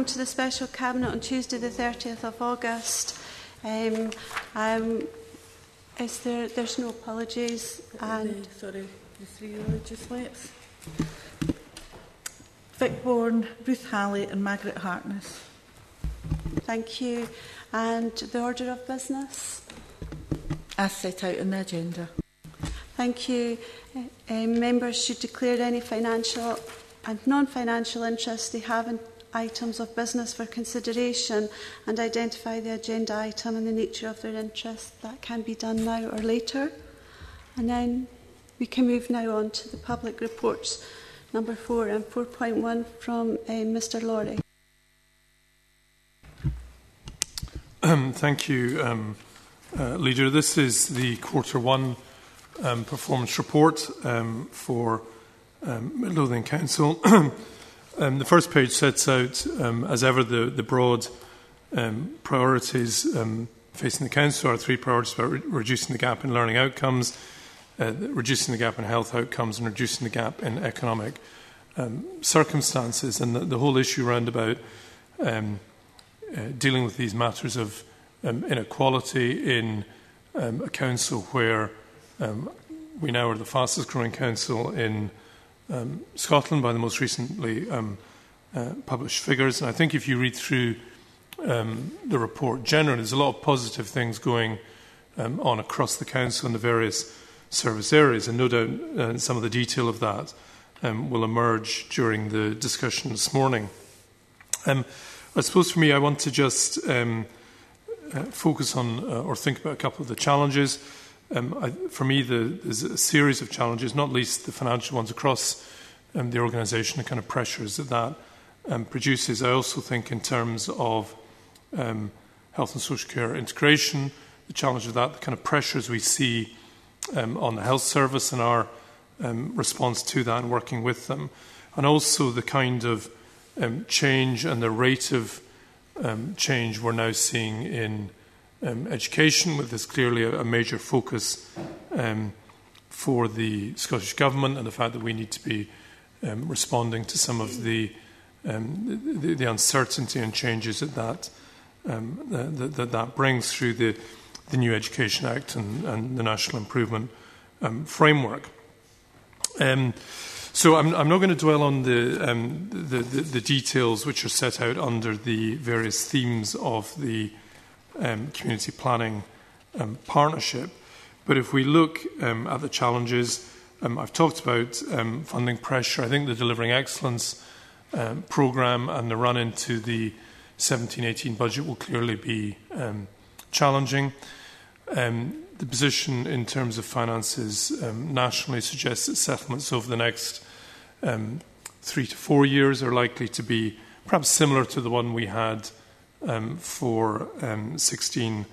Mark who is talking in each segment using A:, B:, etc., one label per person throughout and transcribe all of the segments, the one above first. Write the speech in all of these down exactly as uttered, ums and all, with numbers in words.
A: come to the Special Cabinet on Tuesday the thirtieth of August. Um, um, is there, there's no apologies. And
B: the, sorry, the three religious leps. Vic Bourne, Ruth Halley and Margaret Hartness.
A: Thank you. And the order of business?
B: As set out in the agenda.
A: Thank you. Um, members should declare any financial and non-financial interest they have in items of business for consideration and identify the agenda item and the nature of their interest. That can be done now or later. And then we can move now on to the public reports, number four and four point one from um, Mr Lawrie.
C: Um, thank you, um, uh, Leader. This is the quarter one um, performance report um, for um, Midlothian Council. um, the first page sets out, um, as ever, the, the broad um, priorities um, facing the Council. Our three priorities about re reducing the gap in learning outcomes, uh, reducing the gap in health outcomes, and reducing the gap in economic um, circumstances. And the, the whole issue around about um, Uh, dealing with these matters of um, inequality in um, a council where um, we now are the fastest growing council in um, Scotland by the most recently um, uh, published figures. And I think if you read through um, the report generally, there's a lot of positive things going um, on across the council in the various service areas, and no doubt uh, some of the detail of that um, will emerge during the discussion this morning. Um, I suppose for me, I want to just um, uh, focus on uh, or think about a couple of the challenges. Um, I, for me, the, there's a series of challenges, not least the financial ones across um, the organisation, the kind of pressures that that um, produces. I also think in terms of um, health and social care integration, the challenge of that, the kind of pressures we see um, on the health service and our um, response to that and working with them, and also the kind of Um, change and the rate of um, change we're now seeing in um, education, with this clearly a, a major focus um, for the Scottish Government, and the fact that we need to be um, responding to some of the, um, the, the uncertainty and changes that that, um, that, that, that brings through the, the new Education Act and, and the National Improvement um, Framework. Um, So I'm, I'm not going to dwell on the, um, the, the, the details which are set out under the various themes of the um, community planning um, partnership. But if we look um, at the challenges, um, I've talked about um, funding pressure. I think the Delivering Excellence um, programme and the run into the seventeen eighteen budget will clearly be um, challenging. Um, The position in terms of finances um, nationally suggests that settlements over the next um, three to four years are likely to be perhaps similar to the one we had um, for um, sixteen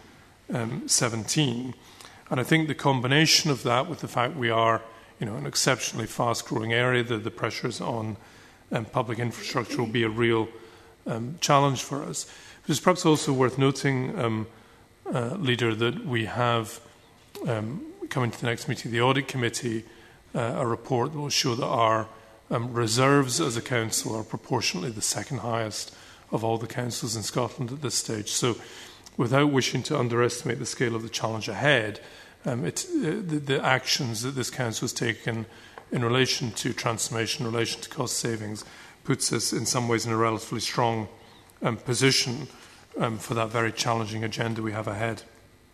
C: seventeen. And I think the combination of that with the fact we are, you know, an exceptionally fast-growing area, that the pressures on um, public infrastructure will be a real um, challenge for us. But it's perhaps also worth noting, um, uh, Leader, that we have Um, coming to the next meeting, the Audit Committee, uh, a report that will show that our um, reserves as a council are proportionately the second highest of all the councils in Scotland at this stage. So without wishing to underestimate the scale of the challenge ahead, um, it, uh, the, the actions that this council has taken in relation to transformation, in relation to cost savings, puts us in some ways in a relatively strong um, position um, for that very challenging agenda we have ahead.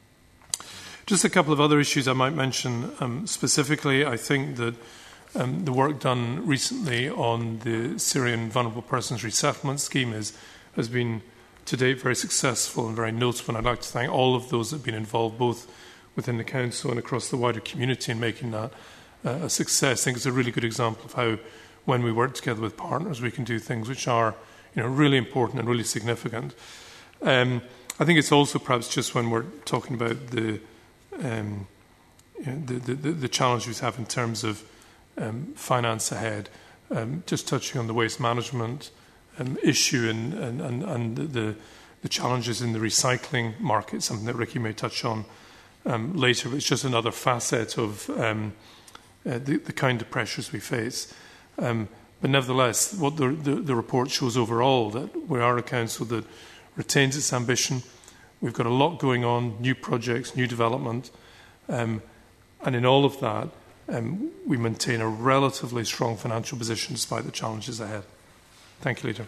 C: Just a couple of other issues I might mention um, specifically. I think that um, the work done recently on the Syrian Vulnerable Persons Resettlement Scheme is, has been to date very successful and very notable. And I'd like to thank all of those that have been involved, both within the Council and across the wider community, in making that uh, a success. I think it's a really good example of how, when we work together with partners, we can do things which are, you know, really important and really significant. Um, I think it's also perhaps just when we're talking about the Um, you know, the, the, the challenges we have in terms of um, finance ahead, um, just touching on the waste management um, issue and, and, and, and the, the challenges in the recycling market, something that Ricky may touch on um, later, but it's just another facet of um, uh, the, the kind of pressures we face. Um, but nevertheless, what the, the, the report shows overall, that we are a council that retains its ambition. We've got a lot going on, new projects, new development, um, and in all of that, um, we maintain a relatively strong financial position despite the challenges ahead. Thank you, Leader.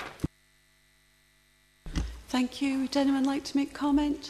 A: Thank you. Would anyone like to make comment?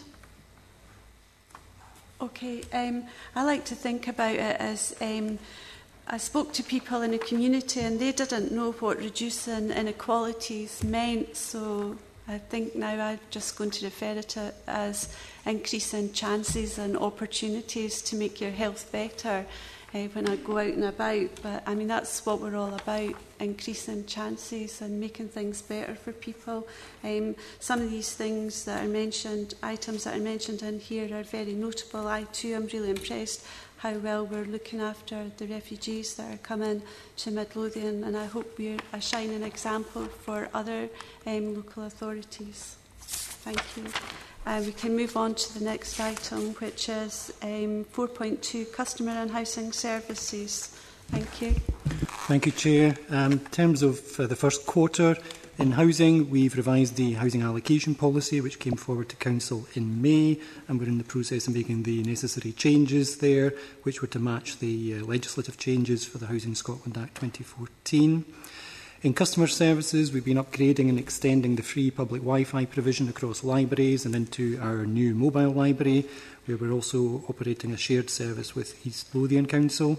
A: Okay, um, I like to think about it as um, I spoke to people in the community and they didn't know what reducing inequalities meant, so I think now I'm just going to refer it to as increasing chances and opportunities to make your health better uh, when I go out and about. But I mean, that's what we're all about, increasing chances and making things better for people. Um, some of these things that are mentioned, items that are mentioned in here are very notable. I too am really impressed how well we're looking after the refugees that are coming to Midlothian, and I hope we're a shining example for other um, local authorities. Thank you. Uh, we can move on to the next item, which is um, four point two, Customer and Housing Services. Thank you.
D: Thank you, Chair. Um, in terms of uh, the first quarter, in housing, we've revised the housing allocation policy, which came forward to Council in May, and we're in the process of making the necessary changes there, which were to match the uh, legislative changes for the Housing Scotland Act twenty fourteen. In customer services, we've been upgrading and extending the free public Wi-Fi provision across libraries and into our new mobile library, where we're also operating a shared service with East Lothian Council.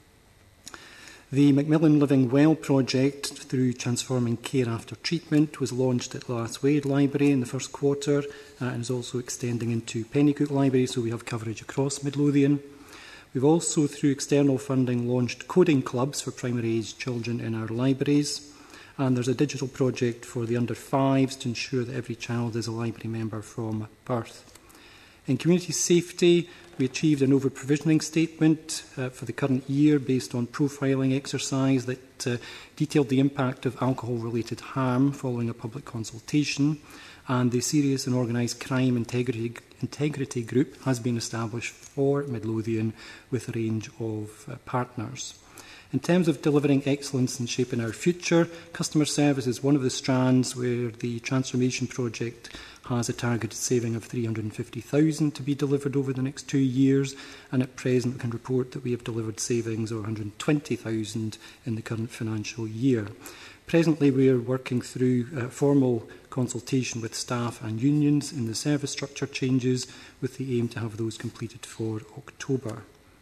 D: The Macmillan Living Well project, through Transforming Care After Treatment, was launched at Lasswade Library in the first quarter uh, and is also extending into Pennycook Library, so we have coverage across Midlothian. We've also, through external funding, launched coding clubs for primary-aged children in our libraries. And there's a digital project for the under fives to ensure that every child is a library member from birth. In community safety, we achieved an over-provisioning statement uh, for the current year based on profiling exercise that uh, detailed the impact of alcohol-related harm following a public consultation, and the Serious and Organised Crime Integrity, Integrity Group has been established for Midlothian with a range of uh, partners. In terms of delivering excellence and shaping our future, customer service is one of the strands where the transformation project has a targeted saving of three hundred and fifty thousand dollars to be delivered over the next two years, and at present we can report that we have delivered savings of one hundred and twenty thousand dollars in the current financial year. Presently we are working through uh, formal consultation with staff and unions in the service structure changes, with the aim to have those completed for October.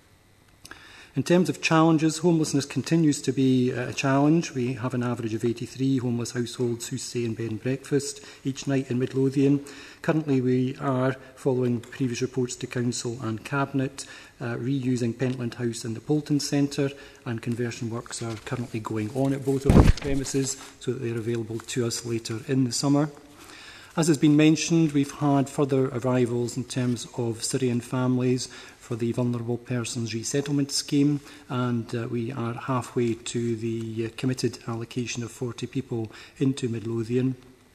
D: In terms of challenges, homelessness continues to be a challenge. We have an average of eighty-three homeless households who stay in bed and breakfast each night in Midlothian. Currently, we are, following previous reports to Council and Cabinet, uh, reusing Pentland House and the Bolton Centre, and conversion works are currently going on at both of our premises so that they are available to us later in the summer. As has been mentioned, we've had further arrivals in terms of Syrian families for the Vulnerable Persons Resettlement Scheme, and uh, we are halfway to the uh, committed allocation of forty people into Midlothian.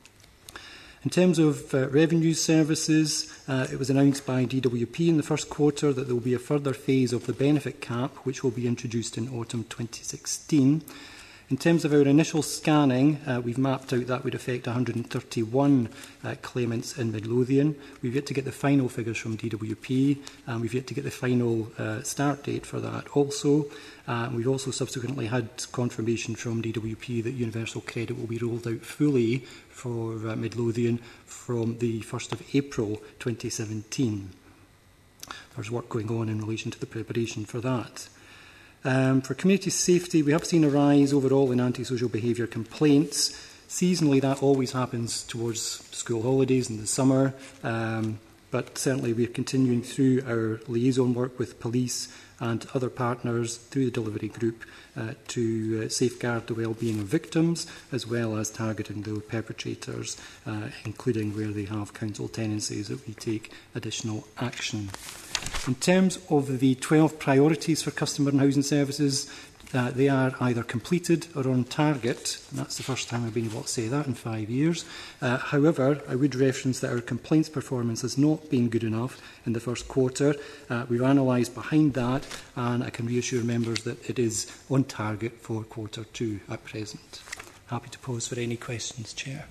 D: In terms of uh, revenue services, uh, it was announced by D W P in the first quarter that there will be a further phase of the benefit cap, which will be introduced in autumn twenty sixteen. In terms of our initial scanning, uh, we've mapped out that would affect one hundred and thirty-one uh, claimants in Midlothian. We've yet to get the final figures from D W P, and we've yet to get the final uh, start date for that also. Uh, we've also subsequently had confirmation from D W P that universal credit will be rolled out fully for uh, Midlothian from the first of April twenty seventeen. There's work going on in relation to the preparation for that. Um, for community safety, we have seen a rise overall in antisocial behaviour complaints. Seasonally, that always happens towards school holidays in the summer, um, but certainly we are continuing through our liaison work with police and other partners through the delivery group uh, to uh, safeguard the well-being of victims, as well as targeting the perpetrators, uh, including where they have council tenancies, that we take additional action. In terms of the twelve priorities for customer and housing services, Uh, they are either completed or on target, and that's the first time I've been able to say that in five years. Uh, however, I would reference that our complaints performance has not been good enough in the first quarter. Uh, we've analysed behind that, and I can reassure members that it is on target for quarter two at present. Happy to pause for any questions, Chair.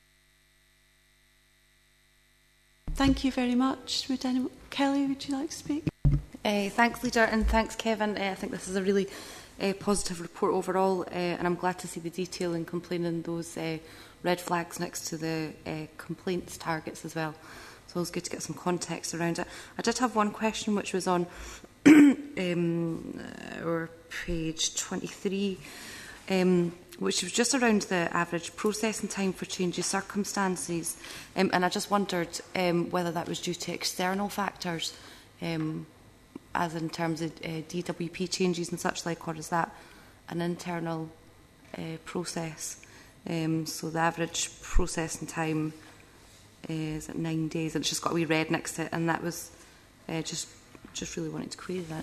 A: Thank you very much. Would anyone, Kelly, would you like to speak?
E: Uh, thanks, Leader, and thanks, Kevin. Uh, I think this is a really uh, positive report overall, uh, and I'm glad to see the detail in complaining those uh, red flags next to the uh, complaints targets as well. So it's good to get some context around it. I did have one question which was on um, our page twenty-three, um, which was just around the average processing time for changes circumstances. Um, and I just wondered um, whether that was due to external factors, um, as in terms of uh, D W P changes and such like, or is that an internal uh, process? Um, so the average processing time is at nine days, and it's just got a wee red next to it, and that was uh, just just really wanted to query that.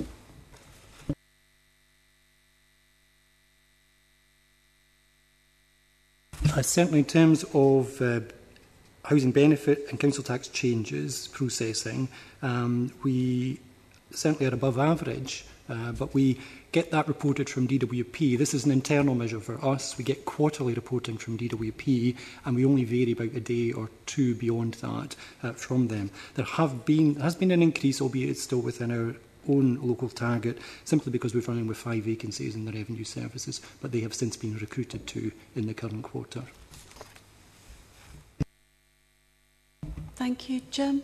D: Uh, certainly in terms of uh, housing benefit and council tax changes processing, um, we certainly are above average, uh, but we get that reported from D W P. This is an internal measure for us. We get quarterly reporting from D W P, and we only vary about a day or two beyond that uh, from them. There have been has been an increase, albeit it's still within our own local target, simply because we're running with five vacancies in the revenue services, but they have since been recruited to in the current quarter.
A: Thank you. Jim?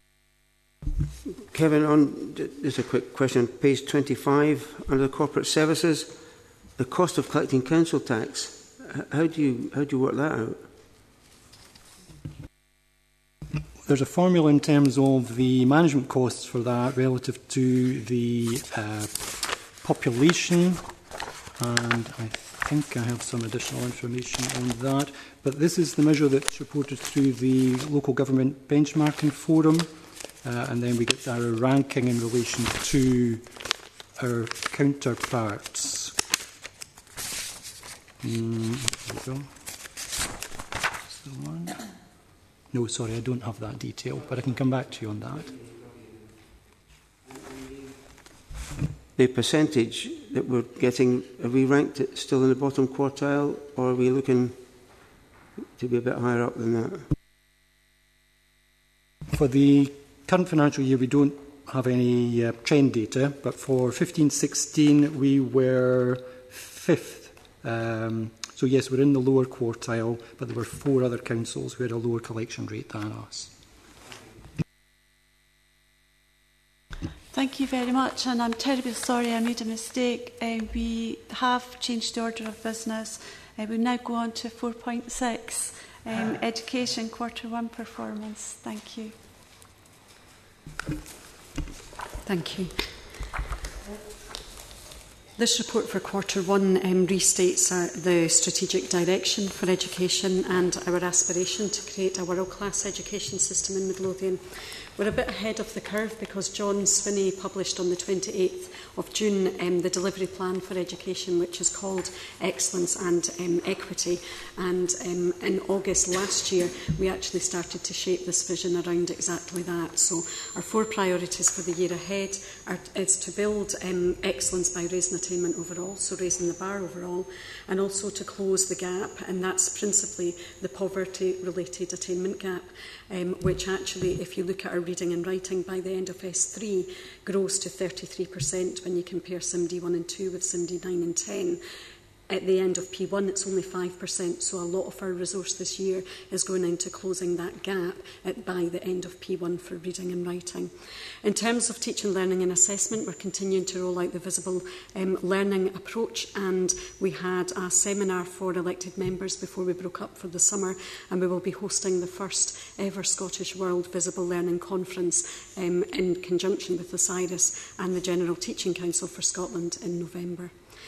F: Kevin, on just a quick question. Page twenty-five, under the corporate services, the cost of collecting council tax. How do you how do you work that out?
D: There's a formula in terms of the management costs for that relative to the uh, population, and I think I have some additional information on that. But this is the measure that's reported through the Local Government Benchmarking Forum, uh, and then we get our ranking in relation to our counterparts. Mm, there we go. That's the one. No, sorry, I don't have that detail, but I can come back to you on that.
F: The percentage that we're getting, are we ranked it still in the bottom quartile, or are we looking to be a bit higher up than that?
D: For the current financial year, we don't have any uh, trend data, but for fifteen sixteen, we were fifth. Um, So yes, we're in the lower quartile, but there were four other councils who had a lower collection rate than us.
A: Thank you very much, and I'm terribly sorry I made a mistake. Uh, we have changed the order of business. Uh, we now go on to four point six, um, education quarter one performance. Thank you.
G: Thank you. This report for quarter one um, restates our, the strategic direction for education and our aspiration to create a world-class education system in Midlothian. We're a bit ahead of the curve because John Swinney published on the twenty-eighth of June um, the delivery plan for education, which is called Excellence and um, Equity. And um, in August last year, we actually started to shape this vision around exactly that. So our four priorities for the year ahead are is to build um, excellence by raising attainment overall, so raising the bar overall, and also to close the gap, and that's principally the poverty-related attainment gap, um, which actually, if you look at our reading and writing by the end of S three, grows to thirty-three percent when you compare S I M D one and two with S I M D nine and ten. At the end of P one, it's only five percent, so a lot of our resource this year is going into closing that gap at, by the end of P one for reading and writing. In terms of teaching, learning and assessment, we're continuing to roll out the visible um, learning approach, and we had a seminar for elected members before we broke up for the summer, and we will be hosting the first ever Scottish World Visible Learning Conference um, in conjunction with the Cyrus and the General Teaching Council for Scotland in November.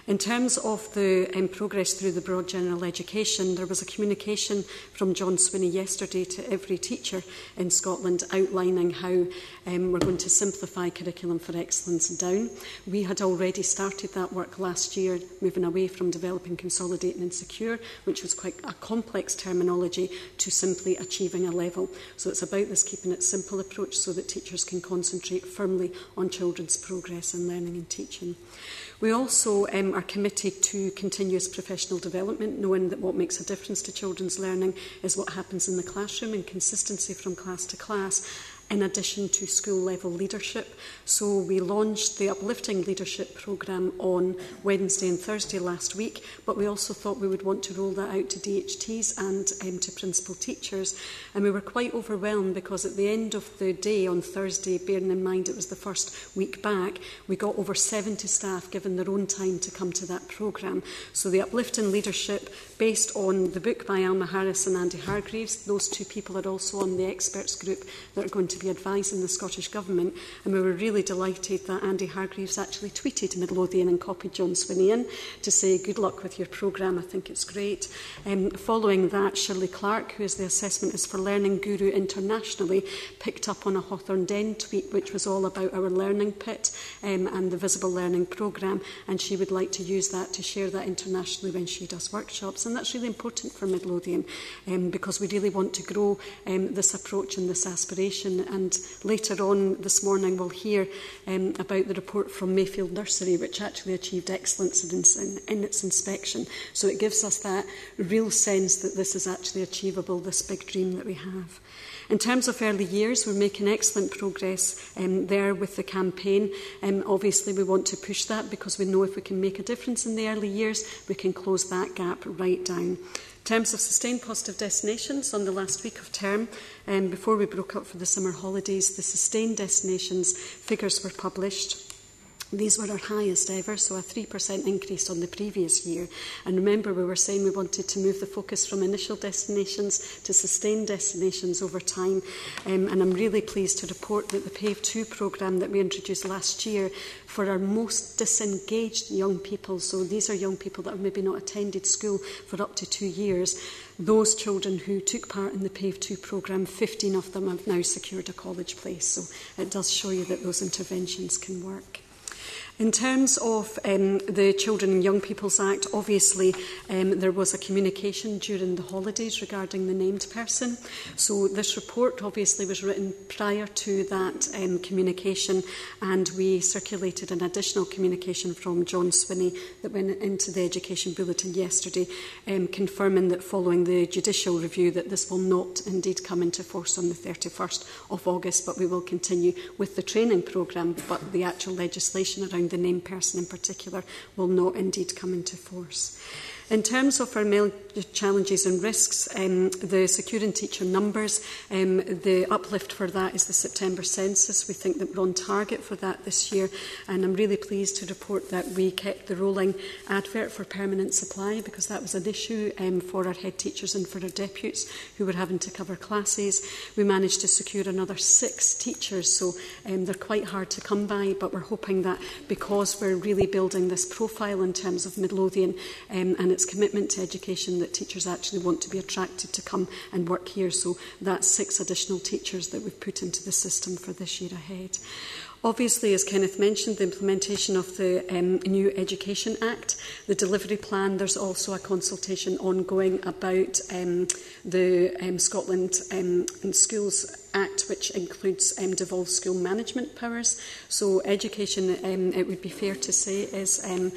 G: In terms of the um, progress through the broad general education, there was a communication from John Swinney yesterday to every teacher in Scotland outlining how um, we're going to simplify Curriculum for Excellence down. We had already started that work last year, moving away from developing, consolidating and secure, which was quite a complex terminology, to simply achieving a level. So it's about this keeping it simple approach so that teachers can concentrate firmly on children's progress in learning and teaching. We also um, are committed to continuous professional development, knowing that what makes a difference to children's learning is what happens in the classroom and consistency from class to class, in addition to school-level leadership. So we launched the Uplifting Leadership Programme on Wednesday and Thursday last week, but we also thought we would want to roll that out to D H Ts and um, to principal teachers. And we were quite overwhelmed because at the end of the day on Thursday, bearing in mind it was the first week back, we got over seventy staff given their own time to come to that programme. So the Uplifting Leadership, based on the book by Alma Harris and Andy Hargreaves, those two people are also on the experts group that are going to be advising the Scottish Government, and we were really delighted that Andy Hargreaves actually tweeted Midlothian and copied John Swinney in to say good luck with your programme, I think it's great. Um, following that, Shirley Clark, who is the Assessment is for Learning guru internationally, picked up on a Hawthorne Den tweet which was all about our learning pit um, and the Visible Learning programme, and she would like to use that to share that internationally when she does workshops, and that's really important for Midlothian um, because we really want to grow um, this approach and this aspiration. And later on this morning we'll hear um, about the report from Mayfield Nursery, which actually achieved excellence in, in, in its inspection. So it gives us that real sense that this is actually achievable, this big dream that we have. In terms of early years, we're making excellent progress um, there with the campaign. Um, obviously, we want to push that because we know if we can make a difference in the early years, we can close that gap right down. In terms of sustained positive destinations, on the last week of term, um, before we broke up for the summer holidays, the sustained destinations figures were published. These were our highest ever, so a three percent increase on the previous year. And remember, we were saying we wanted to move the focus from initial destinations to sustained destinations over time. Um, and I'm really pleased to report that the PAVE two programme that we introduced last year for our most disengaged young people, so these are young people that have maybe not attended school for up to two years, those children who took part in the PAVE two programme, fifteen of them have now secured a college place. So it does show you that those interventions can work. In terms of um, the Children and Young People's Act, obviously um, there was a communication during the holidays regarding the named person. So this report obviously was written prior to that um, communication, and we circulated an additional communication from John Swinney that went into the Education Bulletin yesterday, um, confirming that following the judicial review that this will not indeed come into force on the thirty-first of August, but we will continue with the training programme, but the actual legislation around the named person in particular will not indeed come into force. In terms of our major challenges and risks, um, the securing teacher numbers, um, the uplift for that is the September census. We think that we're on target for that this year, and I'm really pleased to report that we kept the rolling advert for permanent supply because that was an issue um, for our head teachers and for our deputies who were having to cover classes. We managed to secure another six teachers, so um, they're quite hard to come by, but we're hoping that because we're really building this profile in terms of Midlothian um, and its commitment to education, that teachers actually want to be attracted to come and work here. So that's six additional teachers that we've put into the system for this year ahead. Obviously, as Kenneth mentioned, the implementation of the um, new Education Act, the delivery plan, there's also a consultation ongoing about um, the um, Scotland um, Schools Act, which includes um, devolved school management powers. So education, um, it would be fair to say, is um,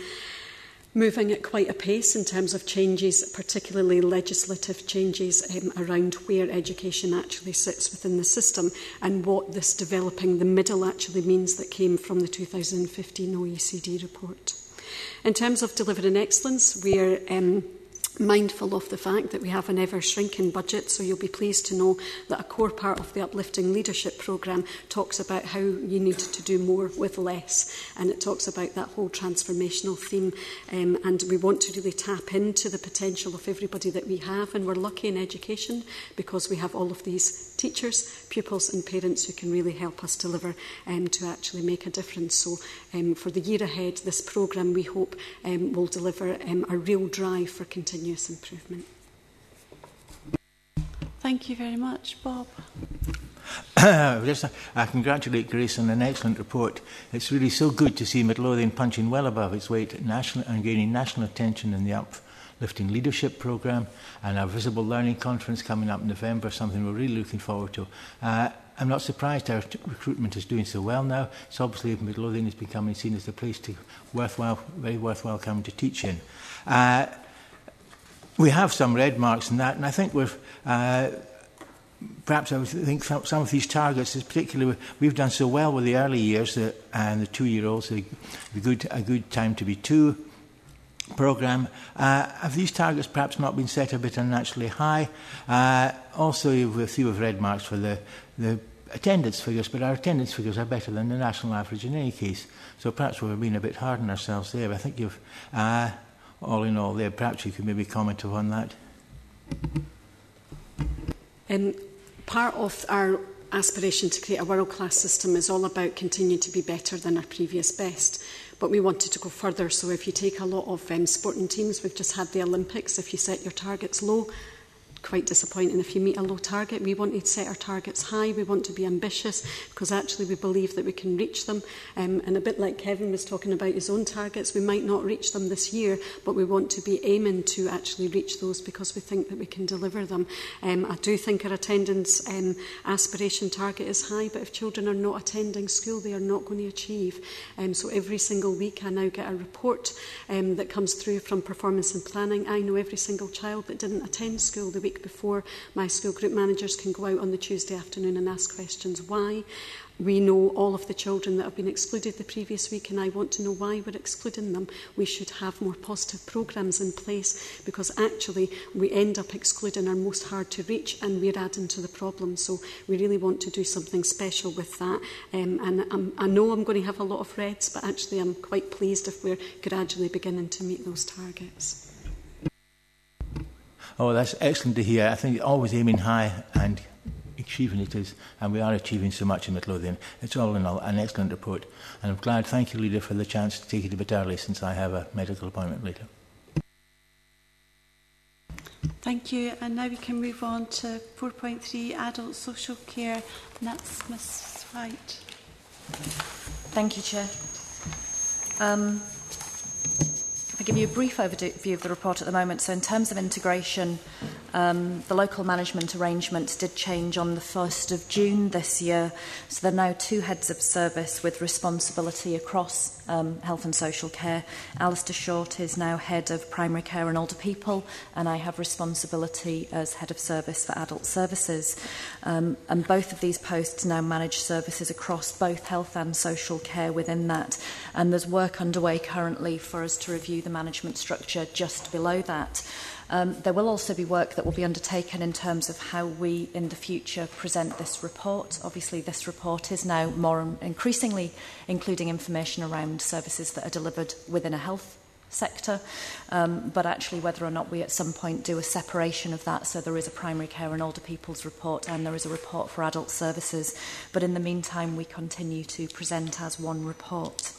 G: moving at quite a pace in terms of changes, particularly legislative changes um, around where education actually sits within the system and what this developing the middle actually means that came from the two thousand fifteen O E C D report. In terms of delivering excellence, we are um, mindful of the fact that we have an ever-shrinking budget, so you'll be pleased to know that a core part of the Uplifting Leadership programme talks about how you need to do more with less, and it talks about that whole transformational theme, um, and we want to really tap into the potential of everybody that we have, and we're lucky in education because we have all of these teachers, pupils and parents who can really help us deliver um, to actually make a difference. So um, for the year ahead, this programme, we hope, um, will deliver um, a real drive for continuing improvement.
A: Thank you very much. Bob.
H: Just, I congratulate Grace on an excellent report. It's really so good to see Midlothian punching well above its weight at national and gaining national attention in the Uplifting Leadership programme, and our Visible Learning Conference coming up in November, something we're really looking forward to. Uh, I'm not surprised our t- recruitment is doing so well now. It's obviously Midlothian is becoming seen as a place to worthwhile, very worthwhile coming to teach in. Uh, We have some red marks in that, and I think we've, uh, perhaps I think some of these targets, particularly we've done so well with the early years uh, and the two-year-olds, a, a good a good time to be two programme. Uh, have these targets perhaps not been set a bit unnaturally high? Uh, also, you've a few of red marks for the, the attendance figures, but our attendance figures are better than the national average in any case. So perhaps we've been a bit hard on ourselves there. But I think you've... Uh, all in all there, perhaps you could maybe comment on that.
G: Um, part of our aspiration to create a world-class system is all about continuing to be better than our previous best. But we wanted to go further. So if you take a lot of um, sporting teams, we've just had the Olympics, if you set your targets low, quite disappointing if you meet a low target. We want to set our targets high. We want to be ambitious because actually we believe that we can reach them. Um, and a bit like Kevin was talking about his own targets, we might not reach them this year, but we want to be aiming to actually reach those because we think that we can deliver them. Um, I do think our attendance um, aspiration target is high, but if children are not attending school, they are not going to achieve. Um, so every single week I now get a report um, that comes through from performance and planning. I know every single child that didn't attend school the week before. My school group managers can go out on the Tuesday afternoon and ask questions why. We know all of the children that have been excluded the previous week, and I want to know why we're excluding them. We should have more positive programmes in place because actually we end up excluding our most hard to reach and we're adding to the problem. So we really want to do something special with that. Um, and I'm, I know I'm going to have a lot of reds, but actually I'm quite pleased if we're gradually beginning to meet those targets.
H: Oh, that's excellent to hear. I think always aiming high and achieving it is, and we are achieving so much in Midlothian. It's all in all an excellent report. And I'm glad, thank you, Leader, for the chance to take it a bit early since I have a medical appointment later.
A: Thank you. And now we can move on to four point three, Adult Social Care, and that's Miss White.
I: Thank you, Chair. Um, I'll give you a brief overview of the report at the moment. So in terms of integration, um, the local management arrangements did change on the first of June this year. So there are now two heads of service with responsibility across um, health and social care. Alistair Short is now head of primary care and older people, and I have responsibility as head of service for adult services. Um, and both of these posts now manage services across both health and social care within that. And there's work underway currently for us to review the management structure just below that. Um, there will also be work that will be undertaken in terms of how we in the future present this report. Obviously this report is now more increasingly including information around services that are delivered within a health sector, um, but actually whether or not we at some point do a separation of that, so there is a primary care and older people's report and there is a report for adult services, but in the meantime we continue to present as one report.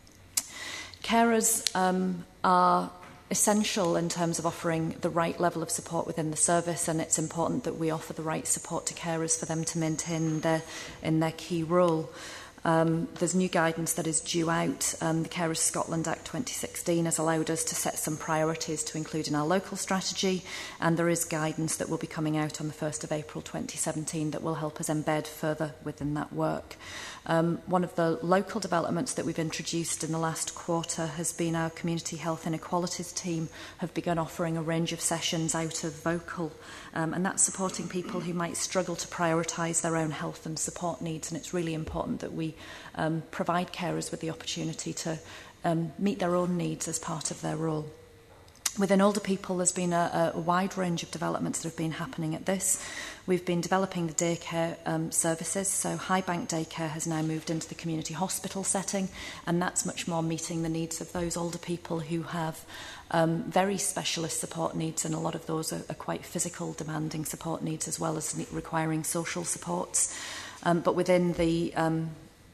I: Carers um, are essential in terms of offering the right level of support within the service, and it's important that we offer the right support to carers for them to maintain their in their key role. Um, there's new guidance that is due out. Um, the Carers Scotland Act twenty sixteen has allowed us to set some priorities to include in our local strategy, and there is guidance that will be coming out on the first of April twenty seventeen that will help us embed further within that work. Um, one of the local developments that we've introduced in the last quarter has been our Community Health Inequalities team have begun offering a range of sessions out of Vocal, um, and that's supporting people who might struggle to prioritise their own health and support needs, and it's really important that we um, provide carers with the opportunity to um, meet their own needs as part of their role. Within older people, there's been a, a wide range of developments that have been happening at this. We've been developing the daycare um, services, so Highbank Daycare has now moved into the community hospital setting, and that's much more meeting the needs of those older people who have um, very specialist support needs, and a lot of those are, are quite physical, demanding support needs as well as requiring social supports. Um, but within the um,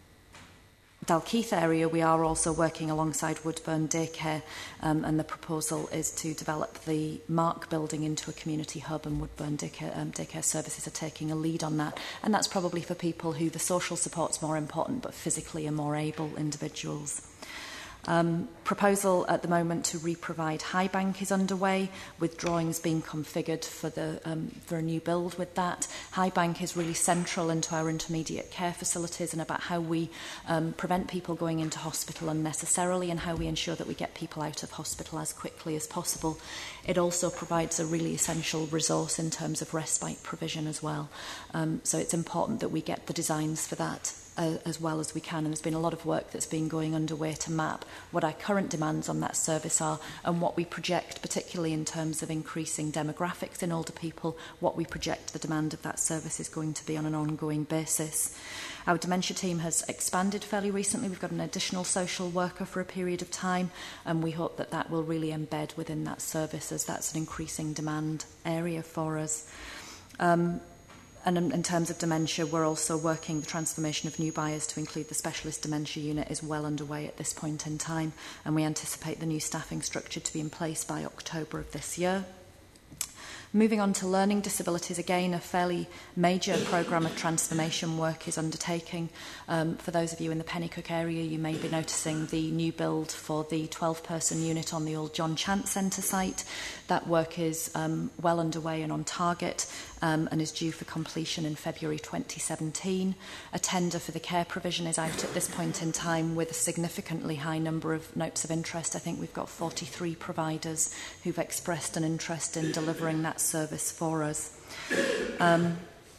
I: Dalkeith area, we are also working alongside Woodburn Daycare, um, and the proposal is to develop the Mark building into a community hub, and Woodburn Daycare, um, Daycare Services are taking a lead on that. And that's probably for people who the social support's more important, but physically are more able individuals. Um, proposal at the moment to re-provide Highbank is underway, with drawings being configured for the um, for a new build with that. Highbank is really central into our intermediate care facilities and about how we um, prevent people going into hospital unnecessarily and how we ensure that we get people out of hospital as quickly as possible. It also provides a really essential resource in terms of respite provision as well. Um, so it's important that we get the designs for that Uh, as well as we can, and there's been a lot of work that's been going underway to map what our current demands on that service are and what we project, particularly in terms of increasing demographics in older people, what we project the demand of that service is going to be on an ongoing basis. Our dementia team has expanded fairly recently. We've got an additional social worker for a period of time, and we hope that that will really embed within that service, as that's an increasing demand area for us. Um, And in, in terms of dementia, we're also working the transformation of new buyers to include the specialist dementia unit is well underway at this point in time, and we anticipate the new staffing structure to be in place by October of this year. Moving on to learning disabilities, again, a fairly major programme of transformation work is undertaking. Um, for those of you in the Pennycook area, you may be noticing the new build for the twelve-person unit on the old John Chance Centre site. That work is um, well underway and on target, um, and is due for completion in February twenty seventeen. A tender for the care provision is out at this point in time with a significantly high number of notes of interest. I think we've got forty-three providers who've expressed an interest in delivering that service for us. Um,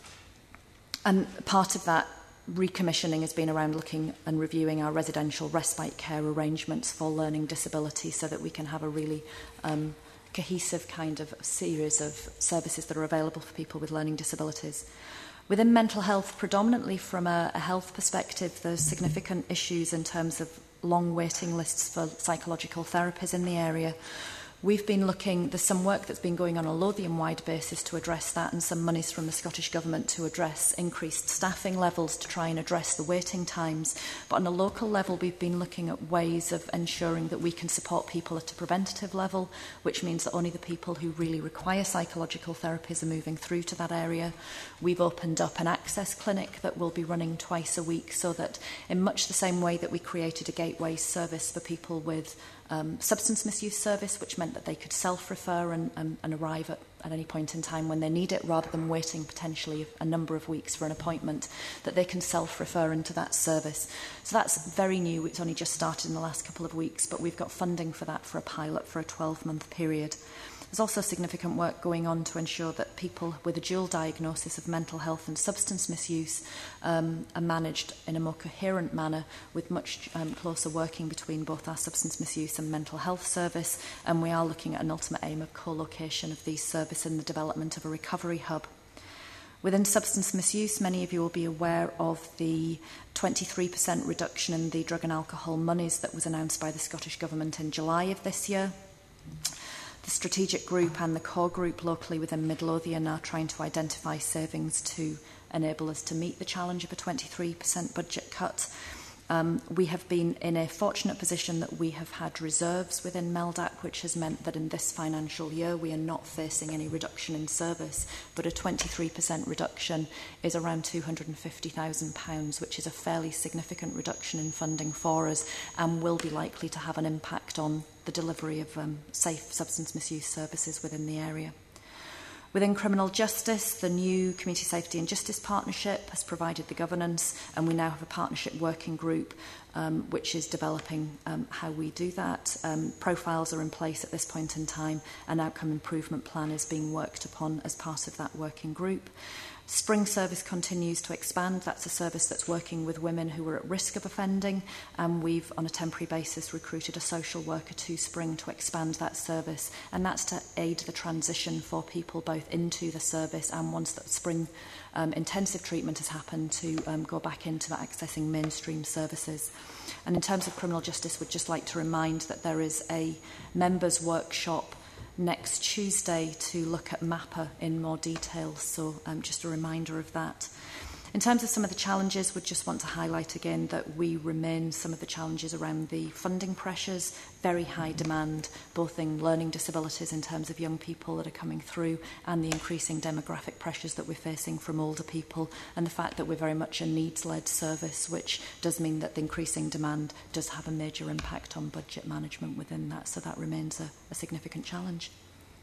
I: and part of that recommissioning has been around looking and reviewing our residential respite care arrangements for learning disability so that we can have a really um, cohesive kind of series of services that are available for people with learning disabilities. Within mental health, predominantly from a, a health perspective, there's significant issues in terms of long waiting lists for psychological therapies in the area. We've been looking, there's some work that's been going on a Lothian-wide basis to address that, and some monies from the Scottish Government to address increased staffing levels to try and address the waiting times. But on a local level, we've been looking at ways of ensuring that we can support people at a preventative level, which means that only the people who really require psychological therapies are moving through to that area. We've opened up an access clinic that will be running twice a week, so that in much the same way that we created a gateway service for people with Um, substance misuse service, which meant that they could self-refer and, and, and arrive at, at any point in time when they need it, rather than waiting potentially a number of weeks for an appointment, that they can self-refer into that service. So that's very new. It's only just started in the last couple of weeks, but we've got funding for that for a pilot for a twelve-month period. There's also significant work going on to ensure that people with a dual diagnosis of mental health and substance misuse um, are managed in a more coherent manner, with much um, closer working between both our substance misuse and mental health service. And we are looking at an ultimate aim of co-location of these services and the development of a recovery hub. Within substance misuse, many of you will be aware of the twenty-three percent reduction in the drug and alcohol monies that was announced by the Scottish Government in July of this year. The strategic group and the core group locally within Midlothian are trying to identify savings to enable us to meet the challenge of a twenty-three percent budget cut. Um, we have been in a fortunate position that we have had reserves within MELDAC, which has meant that in this financial year we are not facing any reduction in service, but a twenty-three percent reduction is around two hundred and fifty thousand pounds, which is a fairly significant reduction in funding for us, and will be likely to have an impact on the delivery of um, safe substance misuse services within the area. Within criminal justice, the new Community Safety and Justice Partnership has provided the governance, and we now have a partnership working group um, which is developing um, how we do that. Um, profiles are in place at this point in time. An outcome improvement plan is being worked upon as part of that working group. Spring Service continues to expand. That's a service that's working with women who are at risk of offending, and we've, on a temporary basis, recruited a social worker to Spring to expand that service, and that's to aid the transition for people both into the service and once that Spring um, intensive treatment has happened to um, go back into accessing mainstream services. And in terms of criminal justice, we'd just like to remind that there is a members' workshop next Tuesday to look at MAPA in more detail, so um, just a reminder of that. In terms of some of the challenges, we just want to highlight again that we remain some of the challenges around the funding pressures, very high demand, both in learning disabilities in terms of young people that are coming through and the increasing demographic pressures that we're facing from older people, and the fact that we're very much a needs-led service, which does mean that the increasing demand does have a major impact on budget management within that, so that remains a, a significant challenge.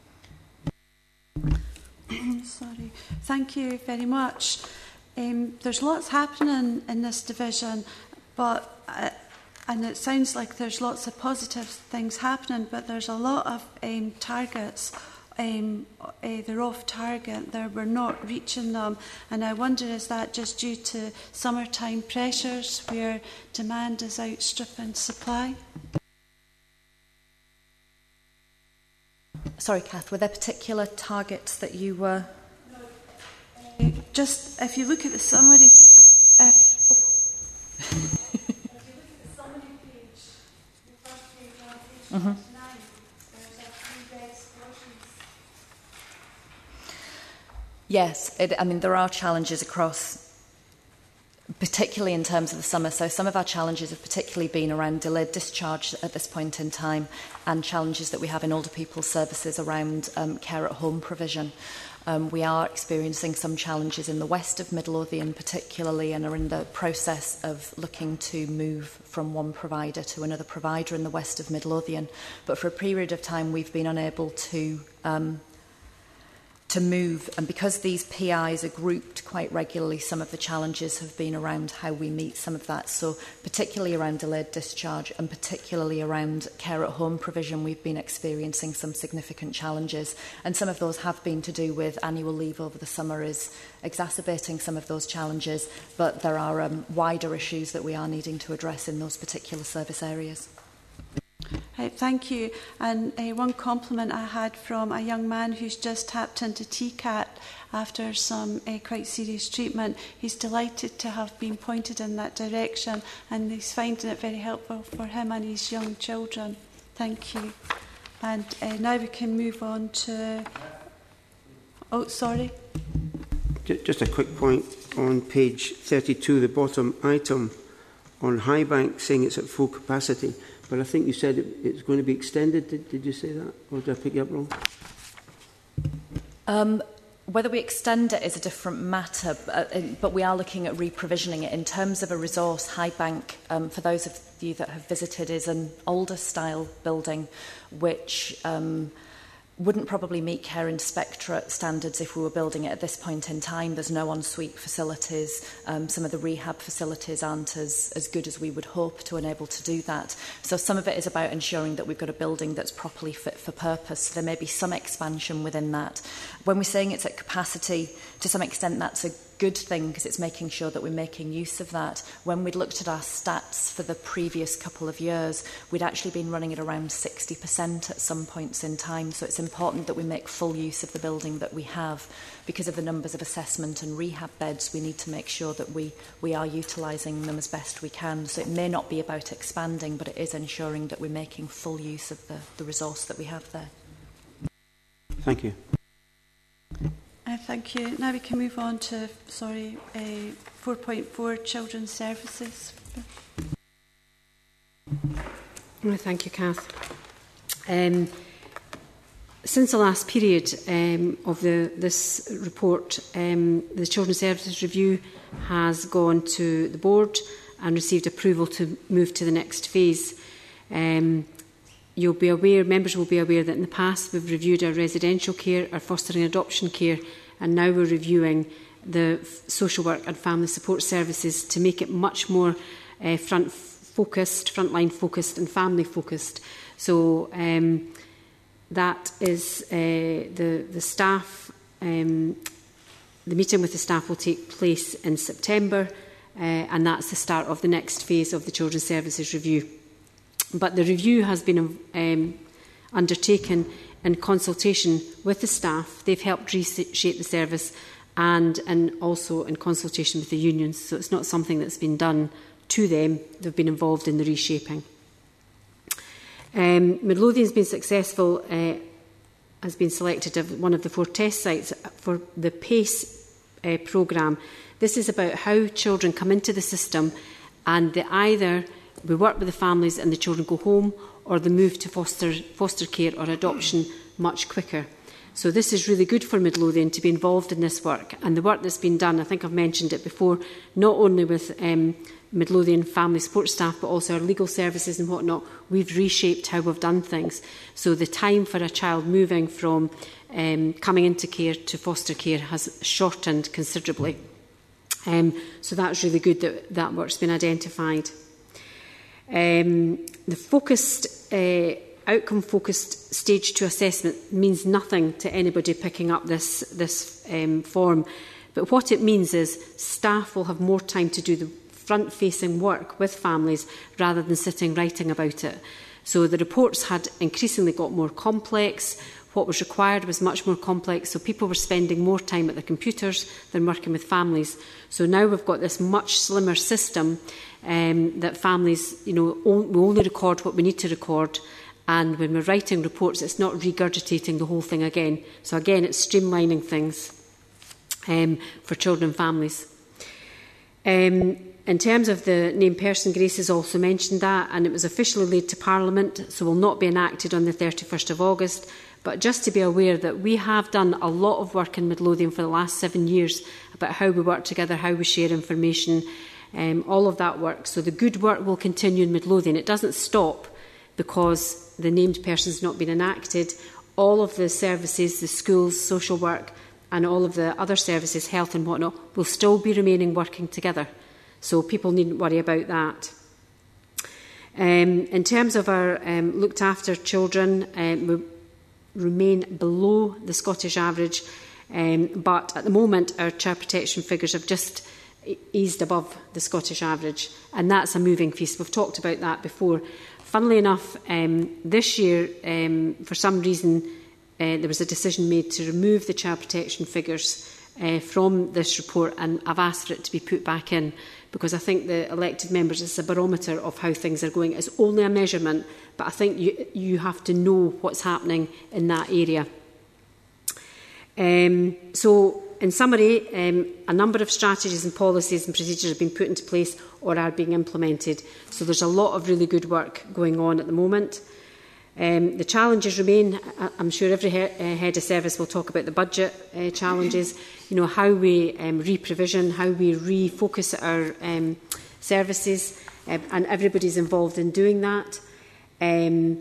A: Sorry. Thank you very much. Um, there's lots happening in this division, but uh, and it sounds like there's lots of positive things happening, but there's a lot of um, targets. Um, uh, they're off target. They're, we're not reaching them, and I wonder, is that just due to summertime pressures where demand is outstripping supply?
I: Sorry, Kath, were there particular targets that you were?
A: Uh, just if you look at the summary, if, if you look at the summary page, the first page on page mm-hmm. twenty-nine, there's a few red explosions.
I: Yes, it, I mean there are challenges across, particularly in terms of the summer. So some of our challenges have particularly been around delayed discharge at this point in time, and challenges that we have in older people's services around um, care at home provision. Um, we are experiencing some challenges in the west of Midlothian particularly, and are in the process of looking to move from one provider to another provider in the west of Midlothian. But for a period of time we've been unable to um, to move, and because these P Is are grouped quite regularly, some of the challenges have been around how we meet some of that. So particularly around delayed discharge and particularly around care at home provision, we've been experiencing some significant challenges, and some of those have been to do with annual leave over the summer is exacerbating some of those challenges, but there are um, wider issues that we are needing to address in those particular service areas.
A: Uh, thank you. And uh, one compliment I had from a young man who's just tapped into T CAT after some uh, quite serious treatment. He's delighted to have been pointed in that direction, and he's finding it very helpful for him and his young children. Thank you. And uh, now we can move on to... Oh, sorry.
F: Just a quick point on page thirty-two, the bottom item on Highbank, saying it's at full capacity. But I think you said it, it's going to be extended. Did, did you say that? Or did I pick it up wrong?
I: Um, whether we extend it is a different matter, but, uh, but we are looking at reprovisioning it. In terms of a resource, Highbank, um, for those of you that have visited, is an older style building which um, wouldn't probably meet care inspectorate standards if we were building it at this point in time. There's no ensuite facilities. Um, some of the rehab facilities aren't as, as good as we would hope to enable to do that. So some of it is about ensuring that we've got a building that's properly fit for purpose. So there may be some expansion within that. When we're saying it's at capacity, to some extent that's a good thing because it's making sure that we're making use of that. When we'd looked at our stats for the previous couple of years, we'd actually been running at around sixty percent at some points in time. So it's important that we make full use of the building that we have. Because of the numbers of assessment and rehab beds, we need to make sure that we, we are utilising them as best we can. So it may not be about expanding, but it is ensuring that we're making full use of the, the resource that we have there.
F: Thank you.
A: Uh, thank you. Now we can move on to, sorry, uh, four point four, Children's Services.
G: Thank you, Kath. Um, since the last period um, of the, this report, um, the Children's Services Review has gone to the board and received approval to move to the next phase. Um, You'll be aware, members will be aware that in the past we've reviewed our residential care, our fostering and adoption care, and now we're reviewing the social work and family support services to make it much more uh, front focused, frontline focused and family focused. So um, that is uh, the, the staff um, the meeting with the staff will take place in September, uh, and that's the start of the next phase of the Children's Services Review. But the review has been um, undertaken in consultation with the staff. They've helped reshape the service, and, and also in consultation with the unions. So it's not something that's been done to them. They've been involved in the reshaping. Um, Midlothian has been successful, uh, has been selected as one of the four test sites for the PACE uh, programme. This is about how children come into the system, and they either we work with the families and the children go home, or they move to foster, foster care or adoption much quicker. So this is really good for Midlothian to be involved in this work. And the work that's been done, I think I've mentioned it before, not only with um, Midlothian family support staff, but also our legal services and whatnot, we've reshaped how we've done things. So the time for a child moving from um, coming into care to foster care has shortened considerably. Um, so that's really good that that work's been identified. Um, the focused, uh, outcome-focused stage two assessment means nothing to anybody picking up this, this um, form. But what it means is staff will have more time to do the front-facing work with families rather than sitting writing about it. So the reports had increasingly got more complex. What was required was much more complex, so people were spending more time at their computers than working with families. So now we've got this much slimmer system um, that families, you know, on, we only record what we need to record, and when we're writing reports, it's not regurgitating the whole thing again. So again, it's streamlining things um, for children and families. Um, In terms of the named person, Grace has also mentioned that, and it was officially laid to Parliament, so will not be enacted on the thirty-first of August. But just to be aware that we have done a lot of work in Midlothian for the last seven years about how we work together, how we share information, um, all of that work. So the good work will continue in Midlothian. It doesn't stop because the named person has not been enacted. All of the services, the schools, social work, and all of the other services, health and whatnot, will still be remaining working together. So people needn't worry about that. Um, in terms of our um, looked after children, um, we remain below the Scottish average, um, but at the moment our child protection figures have just eased above the Scottish average, and that's a moving feast. We've talked about that before. Funnily enough, um, this year, um, for some reason, uh, there was a decision made to remove the child protection figures uh, from this report, and I've asked for it to be put back in, because I think the elected members, it's a barometer of how things are going. It's only a measurement, but I think you, you have to know what's happening in that area. Um, so, in summary, um, a number of strategies and policies and procedures have been put into place or are being implemented. So there's a lot of really good work going on at the moment. Um, the challenges remain. I'm sure every he uh, head of service will talk about the budget uh, challenges, you know, how we um, re-provision, how we refocus our um, services, uh, and everybody's involved in doing that. Um,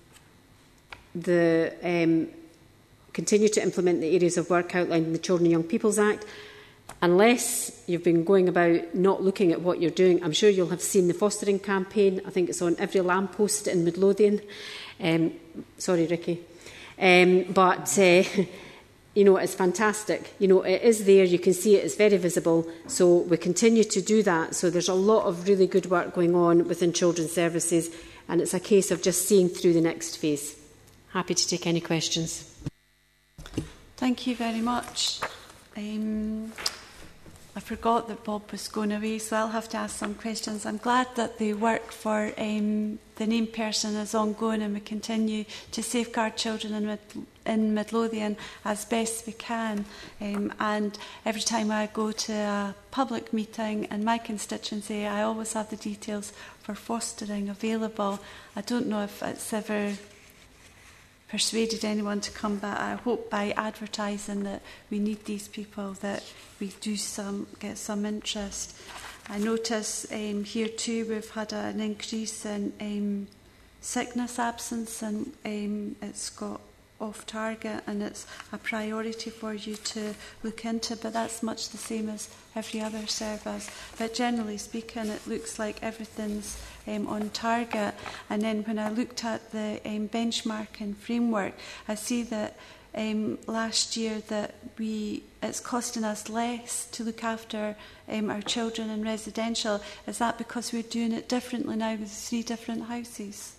G: the um, continue to implement the areas of work outlined in the Children and Young People's Act. Unless you've been going about not looking at what you're doing, I'm sure you'll have seen the fostering campaign. I think it's on every lamppost in Midlothian. Um, sorry, Ricky. Um, but, uh, you know, it's fantastic. You know, it is there. You can see it. It's very visible. So we continue to do that. So there's a lot of really good work going on within children's services, and it's a case of just seeing through the next phase. Happy to take any questions.
A: Thank you very much. Um, I forgot that Bob was going away, so I'll have to ask some questions. I'm glad that the work for um, the named person is ongoing, and we continue to safeguard children in, Mid in Midlothian as best we can. Um, and every time I go to a public meeting in my constituency, I always have the details for fostering available. I don't know if it's ever persuaded anyone to come back. I hope by advertising that we need these people, that we do some get some interest. I notice um, here too we've had a, an increase in um, sickness absence, and um, it's got off target, and it's a priority for you to look into, but that's much the same as every other service. But generally speaking, it looks like everything's um, on target. And then when I looked at the um, benchmarking framework, I see that um, last year that we it's costing us less to look after um, our children in residential. Is that because we're doing it differently now with three different houses?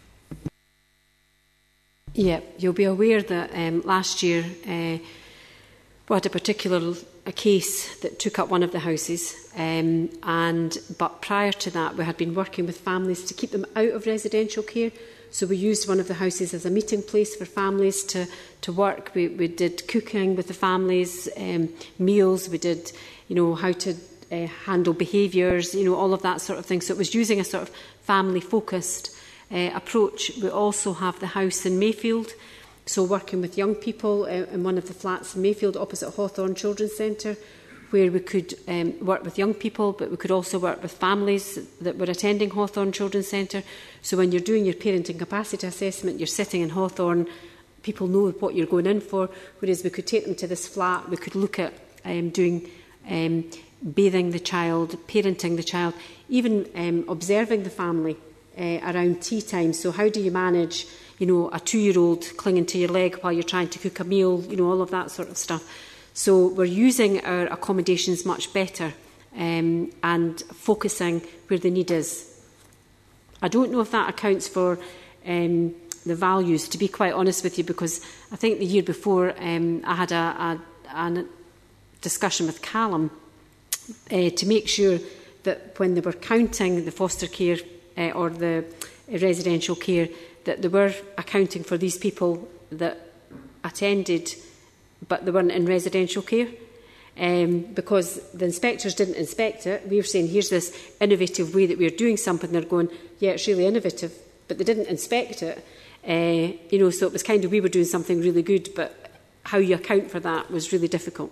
G: Yeah, you'll be aware that um, last year uh, we had a particular a case that took up one of the houses, um, and but prior to that we had been working with families to keep them out of residential care. So we used one of the houses as a meeting place for families to, to work. We, we did cooking with the families, um, meals, we did, you know, how to uh, handle behaviours, you know, all of that sort of thing. So it was using a sort of family-focused uh, approach. We also have the house in Mayfield, so working with young people uh, in one of the flats in Mayfield opposite Hawthorne Children's Centre, where we could um, work with young people, but we could also work with families that were attending Hawthorne Children's Centre. So when you're doing your parenting capacity assessment, you're sitting in Hawthorne, people know what you're going in for, whereas we could take them to this flat, we could look at um, doing um, bathing the child, parenting the child, even um, observing the family uh, around tea time. So how do you manage, you know, a two-year-old clinging to your leg while you're trying to cook a meal, you know, all of that sort of stuff. So we're using our accommodations much better um, and focusing where the need is. I don't know if that accounts for um, the values, to be quite honest with you, because I think the year before um, I had a, a, a discussion with Callum uh, to make sure that when they were counting the foster care uh, or the residential care, that they were accounting for these people that attended but they weren't in residential care, um, because the inspectors didn't inspect it. We were saying, here's this innovative way that we're doing something. They're going, yeah, it's really innovative, but they didn't inspect it. Uh, you know, so it was kind of, we were doing something really good, but how you account for that was really difficult.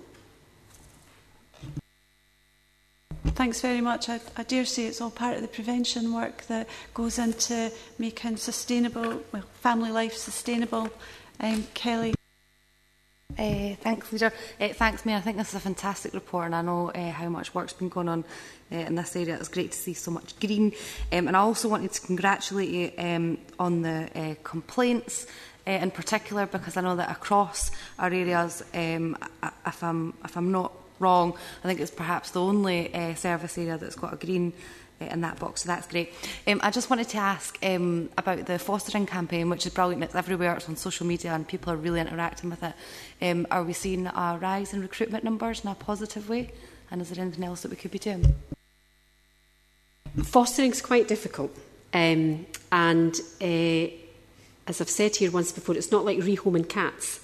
A: Thanks very much. I, I dare say it's all part of the prevention work that goes into making sustainable, well, family life sustainable. Um, Kelly.
E: Uh, thanks, Leader. Uh, thanks, Mayor. I think this is a fantastic report, and I know uh, how much work's been going on uh, in this area. It's great to see so much green. Um, and I also wanted to congratulate you um, on the uh, complaints uh, in particular, because I know that across our areas, um, if I'm if I'm not wrong, I think it's perhaps the only uh, service area that's got a green in that box, so that's great. Um, I just wanted to ask um, about the fostering campaign, which is brilliant. It's everywhere, it's on social media, and people are really interacting with it. Um, are we seeing a rise in recruitment numbers in a positive way? And is there anything else that we could be doing?
G: Fostering is quite difficult. Um, and uh, as I've said here once before, it's not like rehoming cats.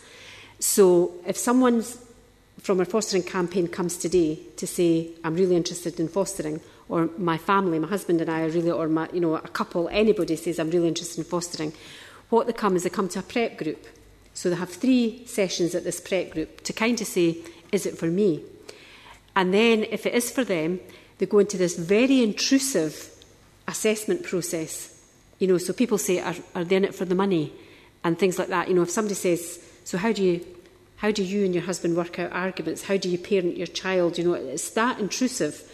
G: So if someone's from our fostering campaign comes today to say, I'm really interested in fostering, or my family, my husband and I are really, or my, you know, a couple, anybody says, I'm really interested in fostering, what they come is they come to a prep group. So they have three sessions at this prep group to kind of say, is it for me? And then if it is for them, they go into this very intrusive assessment process. You know, so people say, are, are they in it for the money? And things like that. You know, if somebody says, so how do you, how do you and your husband work out arguments? How do you parent your child? You know, it's that intrusive.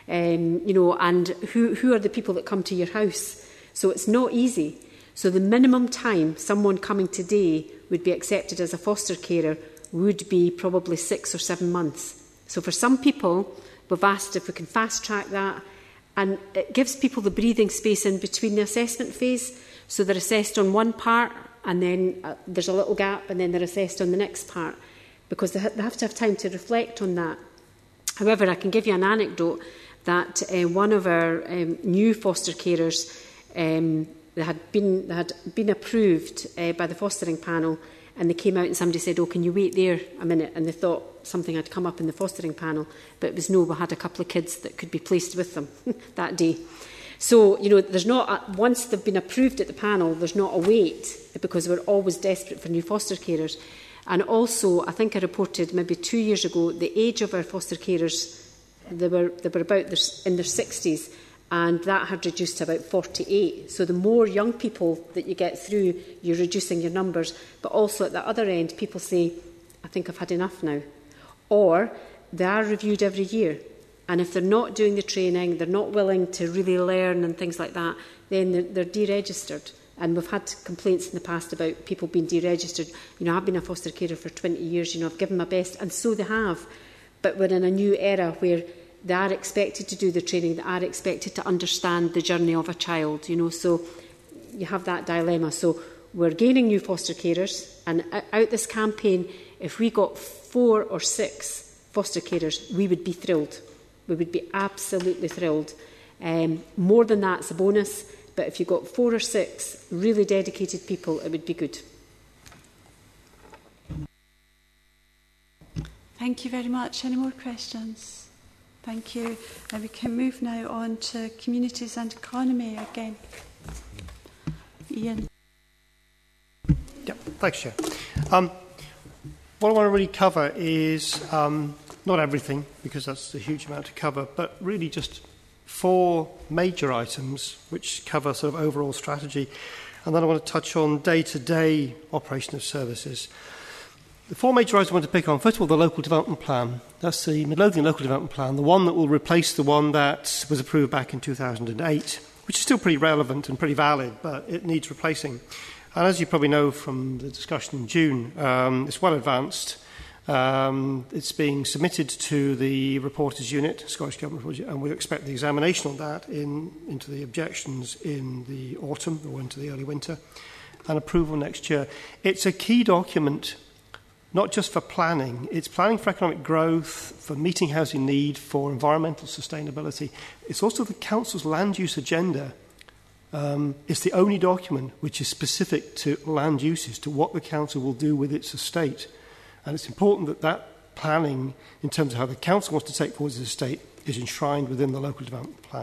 G: Um, you know, and who, who are the people that come to your house? So it's not easy. So the minimum time someone coming today would be accepted as a foster carer would be probably six or seven months. So for some people, we've asked if we can fast track that, and it gives people the breathing space in between the assessment phase. So they're assessed on one part, and then uh, there's a little gap, and then they're assessed on the next part, because they, ha they have to have time to reflect on that. However, I can give you an anecdote that uh, one of our um, new foster carers, um, they had been they had been approved uh, by the fostering panel, and they came out and somebody said, oh, can you wait there a minute? And they thought something had come up in the fostering panel, but it was no, we had a couple of kids that could be placed with them that day. So, you know, there's not a, once they've been approved at the panel, there's not a wait, because we're always desperate for new foster carers. And also, I think I reported maybe two years ago, the age of our foster carers, They were, they were about their, in their sixties, and that had reduced to about forty-eight. So the more young people that you get through, you're reducing your numbers. But also at the other end, people say, I think I've had enough now. Or they are reviewed every year. And if they're not doing the training, they're not willing to really learn and things like that, then they're, they're deregistered. And we've had complaints in the past about people being deregistered. You know, I've been a foster carer for twenty years, you know, I've given my best, and so they have. But we're in a new era where they are expected to do the training, they are expected to understand the journey of a child, you know, so you have that dilemma. So we're gaining new foster carers, and out this campaign, if we got four or six foster carers, we would be thrilled. We would be absolutely thrilled. Um, more than that's a bonus, but if you got four or six really dedicated people, it would be good.
A: Thank you very much. Any more questions? Thank you. And we can move now on to communities and economy again. Ian.
J: Yeah, thanks, Chair. Um, what I want to really cover is um, not everything, because that's a huge amount to cover, but really just four major items which cover sort of overall strategy. And then I want to touch on day-to-day operation of services. The four major items I want to pick on, first of all, the local development plan. That's the Midlothian local development plan, the one that will replace the one that was approved back in two thousand eight, which is still pretty relevant and pretty valid, but it needs replacing. And as you probably know from the discussion in June, um, it's well advanced. Um, it's being submitted to the Reporters Unit, Scottish Government, and we expect the examination on that in, into the objections in the autumn or into the early winter, and approval next year. It's a key document, not just for planning. It's planning for economic growth, for meeting housing need, for environmental sustainability. It's also the Council's land use agenda. Um, it's the only document which is specific to land uses, to what the Council will do with its estate. And it's important that that planning, in terms of how the Council wants to take forward its estate, is enshrined within the local development plan.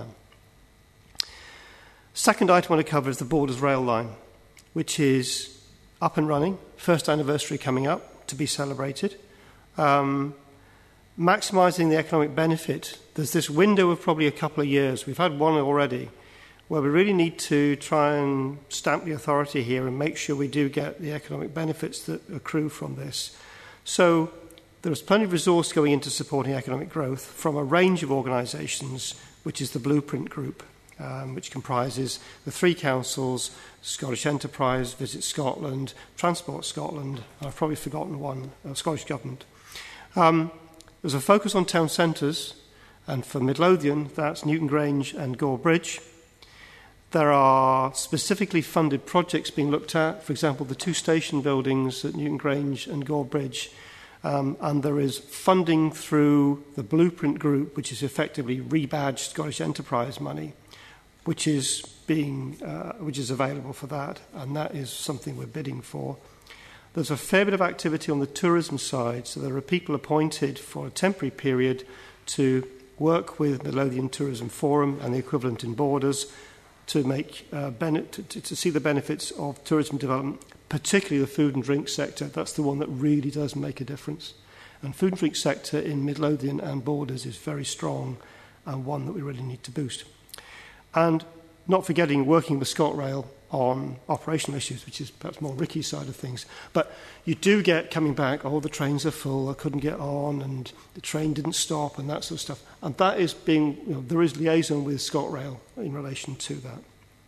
J: Second item I want to cover is the Borders rail line, which is up and running, first anniversary coming up, to be celebrated. Um, maximising the economic benefit. There's this window of probably a couple of years. We've had one already, where we really need to try and stamp the authority here and make sure we do get the economic benefits that accrue from this. So there's plenty of resource going into supporting economic growth from a range of organisations, which is the Blueprint Group, um, which comprises the three councils, Scottish Enterprise, Visit Scotland, Transport Scotland, I've probably forgotten one, uh, Scottish Government. Um, there's a focus on town centres, and for Midlothian, that's Newton Grange and Gore Bridge. There are specifically funded projects being looked at, for example, the two station buildings at Newton Grange and Gore Bridge, um, and there is funding through the Blueprint Group, which is effectively rebadged Scottish Enterprise money, which is being, uh, which is available for that, and that is something we're bidding for. There's a fair bit of activity on the tourism side, so there are people appointed for a temporary period to work with Midlothian Tourism Forum and the equivalent in Borders to make uh, bene- to, to see the benefits of tourism development, particularly the food and drink sector. That's the one that really does make a difference. And food and drink sector in Midlothian and Borders is very strong, and one that we really need to boost. And not forgetting working with ScotRail on operational issues, which is perhaps more Ricky's side of things. But you do get coming back, oh, the trains are full, I couldn't get on, and the train didn't stop, and that sort of stuff. And that is being, you know, there is liaison with ScotRail in relation to that.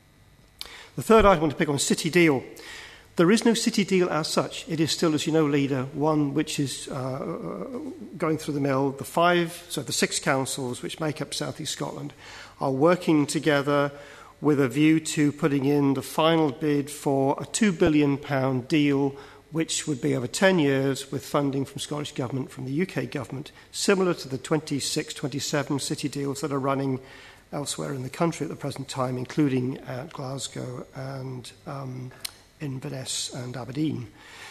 J: The third item I want to pick on is City Deal. There is no City Deal as such. It is still, as you know, Leader, one which is uh, going through the mill. The five, so the six councils which make up South East Scotland are working together with a view to putting in the final bid for a two billion pounds deal, which would be over ten years with funding from Scottish Government, from the U K Government, similar to the twenty-six twenty-seven city deals that are running elsewhere in the country at the present time, including at Glasgow and um, Inverness and Aberdeen.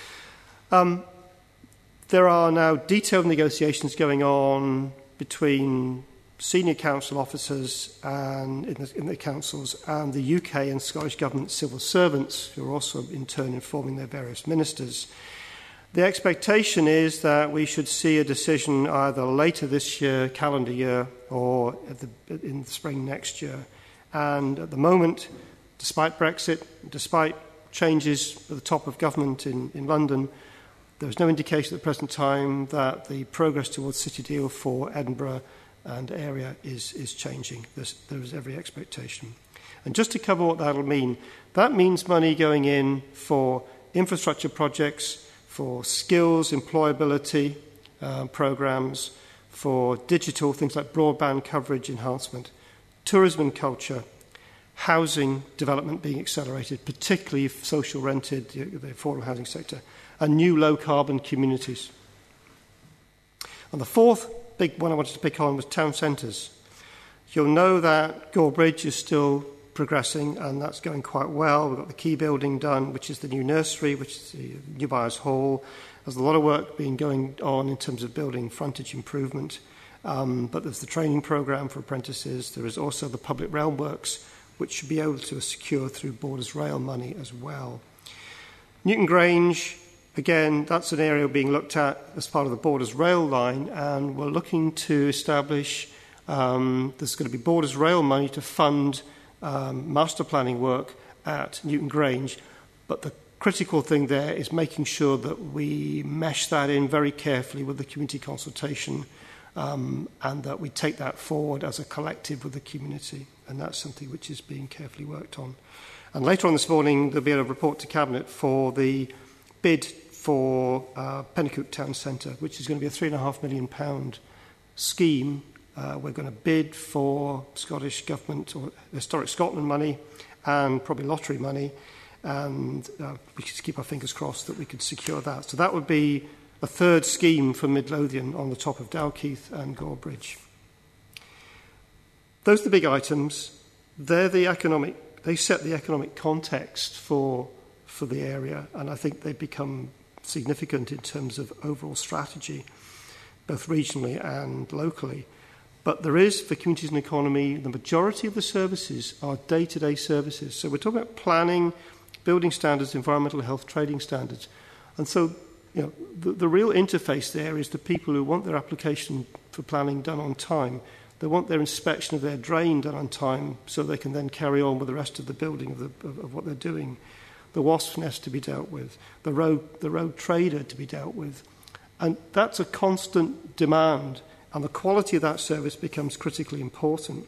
J: Um, there are now detailed negotiations going on between senior council officers and in the, in the councils and the U K and Scottish Government civil servants, who are also in turn informing their various ministers. The expectation is that we should see a decision either later this year, calendar year, or at the, in the spring next year. And at the moment, despite Brexit, despite changes at the top of government in, in London, there is no indication at the present time that the progress towards City Deal for Edinburgh and area is, is changing. There's, there is every expectation. And just to cover what that will mean, that means money going in for infrastructure projects, for skills, employability uh, programs, for digital things like broadband coverage enhancement, tourism and culture, housing development being accelerated, particularly social rented, the affordable housing sector, and new low-carbon communities. And the fourth big one I wanted to pick on was town centres. You'll know that Gore Bridge is still progressing, and that's going quite well. We've got the key building done, which is the new nursery, which is the new buyers' hall. There's a lot of work being going on in terms of building frontage improvement. Um, but there's the training programme for apprentices. There is also the public realm works, which should be able to secure through Borders Rail money as well. Newton Grange, again, that's an area being looked at as part of the Borders Rail line, and we're looking to establish, um, there's going to be Borders Rail money to fund um, master planning work at Newton Grange, but the critical thing there is making sure that we mesh that in very carefully with the community consultation, um, and that we take that forward as a collective with the community, and that's something which is being carefully worked on. And later on this morning, there'll be a report to Cabinet for the bid for uh, Pennacook Town Centre, which is going to be a three and a half million pound scheme. Uh, we're going to bid for Scottish Government or Historic Scotland money and probably lottery money, and uh, we should keep our fingers crossed that we could secure that. So that would be a third scheme for Midlothian on the top of Dalkeith and Gore Bridge. Those are the big items. They're the economic, they set the economic context for, for the area, and I think they've become significant in terms of overall strategy, both regionally and locally. But there is, for communities and economy, the majority of the services are day-to-day services. So we're talking about planning, building standards, environmental health, trading standards. And so, you know, the, the real interface there is the people who want their application for planning done on time. They want their inspection of their drain done on time so they can then carry on with the rest of the building of, the, of, of what they're doing. The wasp nest to be dealt with, the road, the road trader to be dealt with. And that's a constant demand, and the quality of that service becomes critically important.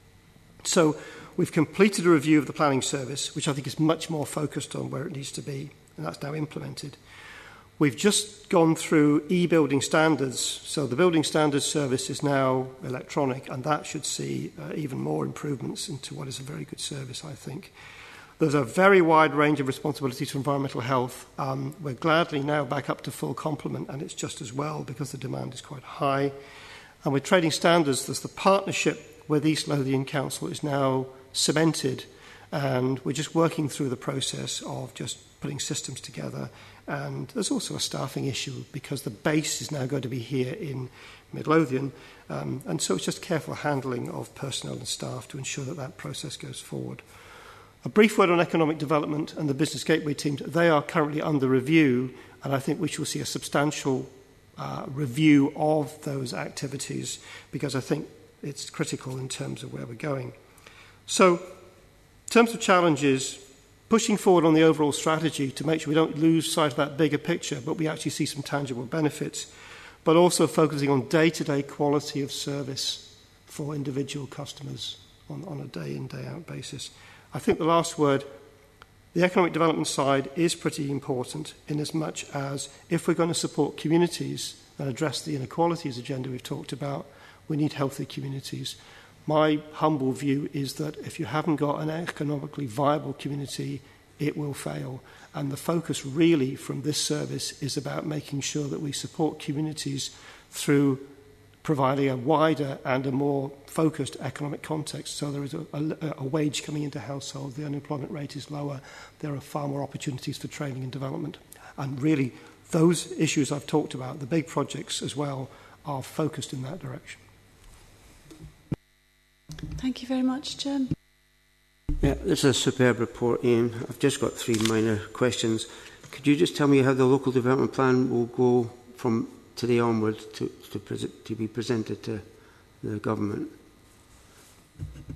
J: So we've completed a review of the planning service, which I think is much more focused on where it needs to be, and that's now implemented. We've just gone through e-building standards, so the building standards service is now electronic, and that should see uh, even more improvements into what is a very good service, I think. There's a very wide range of responsibilities for environmental health. Um, we're gladly now back up to full complement, and it's just as well because the demand is quite high. And with trading standards, there's the partnership with East Lothian Council is now cemented, and we're just working through the process of just putting systems together. And there's also a staffing issue because the base is now going to be here in Midlothian, um, and so it's just careful handling of personnel and staff to ensure that that process goes forward. A brief word on economic development and the Business Gateway teams. They are currently under review, and I think we shall see a substantial uh, review of those activities because I think it's critical in terms of where we're going. So, in terms of challenges, pushing forward on the overall strategy to make sure we don't lose sight of that bigger picture, but we actually see some tangible benefits, but also focusing on day-to-day quality of service for individual customers on, on a day-in, day-out basis. I think the last word, the economic development side is pretty important in as much as if we're going to support communities and address the inequalities agenda we've talked about, we need healthy communities. My humble view is that if you haven't got an economically viable community, it will fail. And the focus really from this service is about making sure that we support communities through providing a wider and a more focused economic context. So there is a, a, a wage coming into households, the unemployment rate is lower, there are far more opportunities for training and development. And really, those issues I've talked about, the big projects as well, are focused in that direction.
A: Thank you very much, Jim.
F: Yeah, this is a superb report, Ian. I've just got three minor questions. Could you just tell me how the local development plan will go from today onward to, to, to be presented to the government?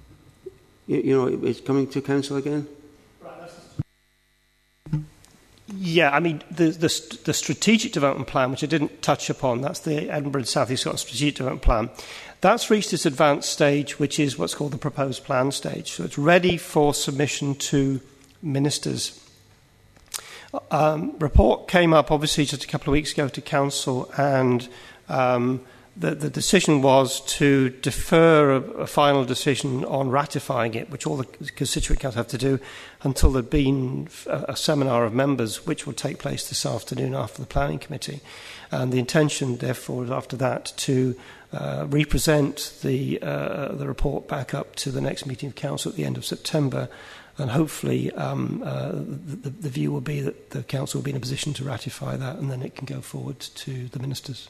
F: You, you know, it's coming to council again?
J: Yeah, I mean, the, the, the strategic development plan, which I didn't touch upon, that's the Edinburgh and South East Scotland strategic development plan, that's reached its advanced stage, which is what's called the proposed plan stage. So it's ready for submission to ministers. Um, report came up, obviously, just a couple of weeks ago to Council, and um, the, the decision was to defer a, a final decision on ratifying it, which all the constituent councils have to do, until there'd been a, a seminar of members, which will take place this afternoon after the Planning Committee. And the intention, therefore, is after that to uh, represent the, uh, the report back up to the next meeting of Council at the end of September. And hopefully um, uh, the, the view will be that the Council will be in a position to ratify that, and then it can go forward to the ministers.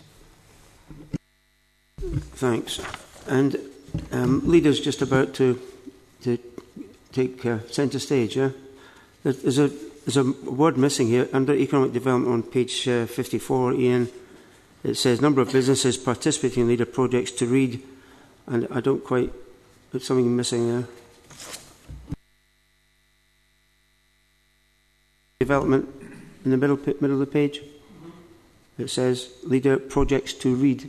F: Thanks. And um, leaders just about to to take uh, centre stage. Yeah, there's a there's a word missing here under economic development on page uh, fifty-four. Ian, it says number of businesses participating in leader projects to read, and I don't quite. There's something missing there. Development in the middle middle of the page. It says leader projects to read.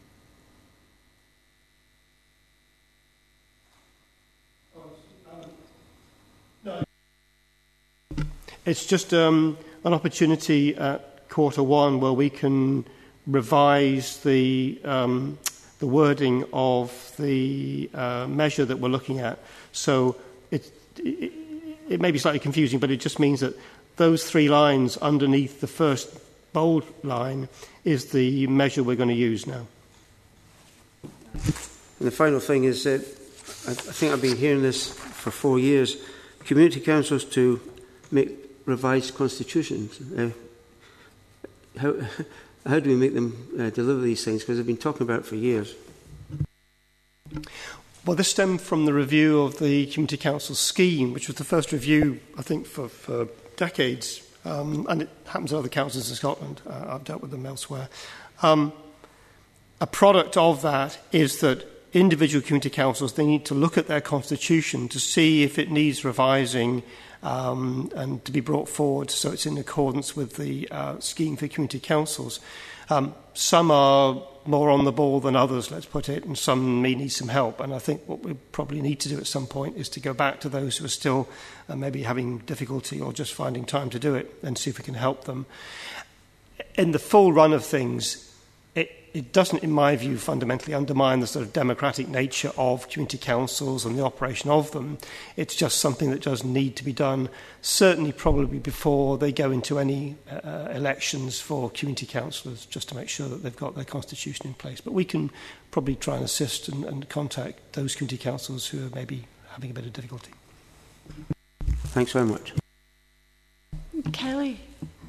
J: It's just um, an opportunity at quarter one where we can revise the um, the wording of the uh, measure that we're looking at. So it, it it may be slightly confusing, but it just means that those three lines underneath the first bold line is the measure we're going to use now.
F: And the final thing is that I, I think I've been hearing this for four years. Community councils to make revised constitutions. Uh, how, how do we make them uh, deliver these things? Because they've been talking about it for years.
J: Well, this stemmed from the review of the Community Council scheme, which was the first review, I think, for, for decades. Um, and it happens in other councils in Scotland. Uh, I've dealt with them elsewhere. Um, a product of that is that individual community councils, they need to look at their constitution to see if it needs revising um, and to be brought forward so it's in accordance with the uh, scheme for community councils. Um, some are more on the ball than others, let's put it, and some may need some help. And I think what we probably need to do at some point is to go back to those who are still uh, maybe having difficulty or just finding time to do it and see if we can help them. In the full run of things, it, it doesn't, in my view, fundamentally undermine the sort of democratic nature of community councils and the operation of them. It's just something that does need to be done, certainly probably before they go into any uh, elections for community councillors, just to make sure that they've got their constitution in place. But we can probably try and assist and, and contact those community councils who are maybe having a bit of difficulty.
F: Thanks very much.
E: Kelly.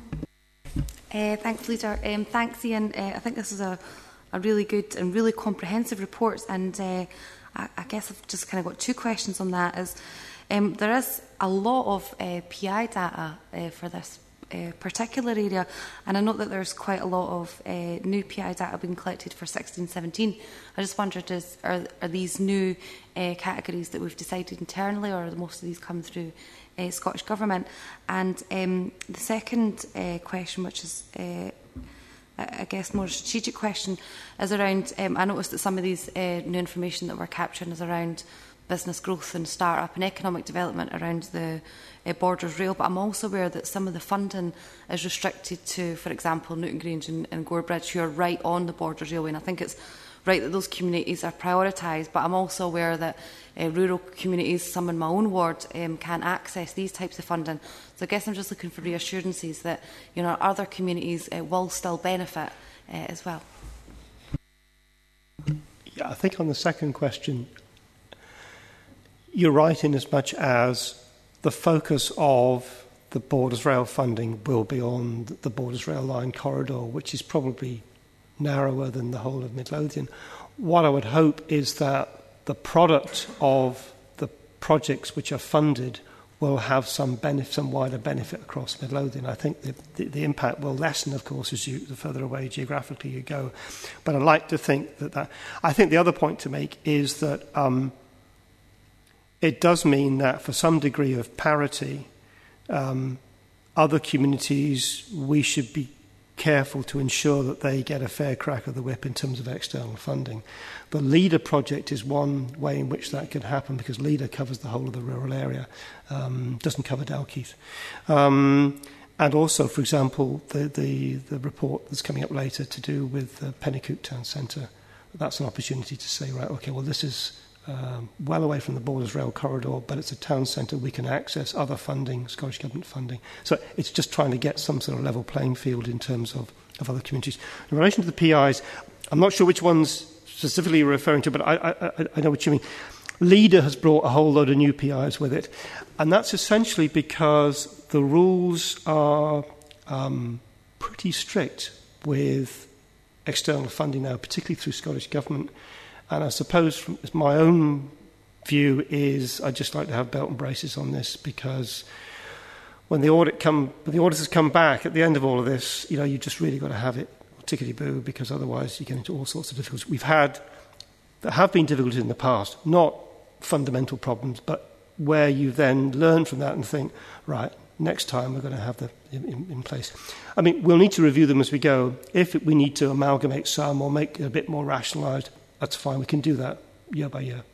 E: Uh, thanks, Leader. Um, thanks, Ian. Uh, I think this is a, a really good and really comprehensive report, and uh, I, I guess I've just kind of got two questions on that. Is um, there is a lot of uh, P I data uh, for this uh, particular area, and I note that there's quite a lot of uh, new P I data being collected for sixteen seventeen. I just wondered, is, are, are these new uh, categories that we've decided internally, or are most of these come through Uh, Scottish Government? And um, the second uh, question, which is uh, I guess more a strategic question, is around, um, I noticed that some of these uh, new information that we're capturing is around business growth and start-up and economic development around the uh, Borders Rail, but I'm also aware that some of the funding is restricted to, for example, Newton Grange and, and Gorebridge, who are right on the Borders Railway, and I think it's right that those communities are prioritised, but I'm also aware that uh, rural communities, some in my own ward, um, can't access these types of funding. So I guess I'm just looking for reassurances that, you know, other communities uh, will still benefit uh, as well.
J: Yeah, I think on the second question, you're right in as much as the focus of the Borders Rail funding will be on the Borders Rail line corridor, which is probably narrower than the whole of Midlothian. What I would hope is that the product of the projects which are funded will have some benefit, some wider benefit across Midlothian. I think the, the, the impact will lessen, of course, as you the further away geographically you go. But I'd like to think that that... I think the other point to make is that um, it does mean that for some degree of parity, um, other communities, we should be careful to ensure that they get a fair crack of the whip in terms of external funding. The LEADER project is one way in which that can happen, because LEADER covers the whole of the rural area, um, doesn't cover Dalkeith. Um, and also, for example, the, the, the report that's coming up later to do with the Pennycook Town Centre, that's an opportunity to say, right, okay, well, this is um, well away from the Borders Rail corridor, but it's a town centre, we can access other funding, Scottish Government funding. So it's just trying to get some sort of level playing field in terms of, of other communities. In relation to the P Is, I'm not sure which ones specifically you're referring to, but I, I, I know what you mean. LEADER has brought a whole load of new P Is with it, and that's essentially because the rules are um, pretty strict with external funding now, particularly through Scottish Government. And I suppose from my own view is I'd just like to have belt and braces on this, because when the audit come, when the auditors come back at the end of all of this, you know, you just really got to have it tickety-boo, because otherwise you get into all sorts of difficulties. We've had, there have been difficulties in the past, not fundamental problems, but where you then learn from that and think, right, next time we're going to have them in, in place. I mean, we'll need to review them as we go. If we need to amalgamate some or make it a bit more rationalised, that's fine. We can do that year by year.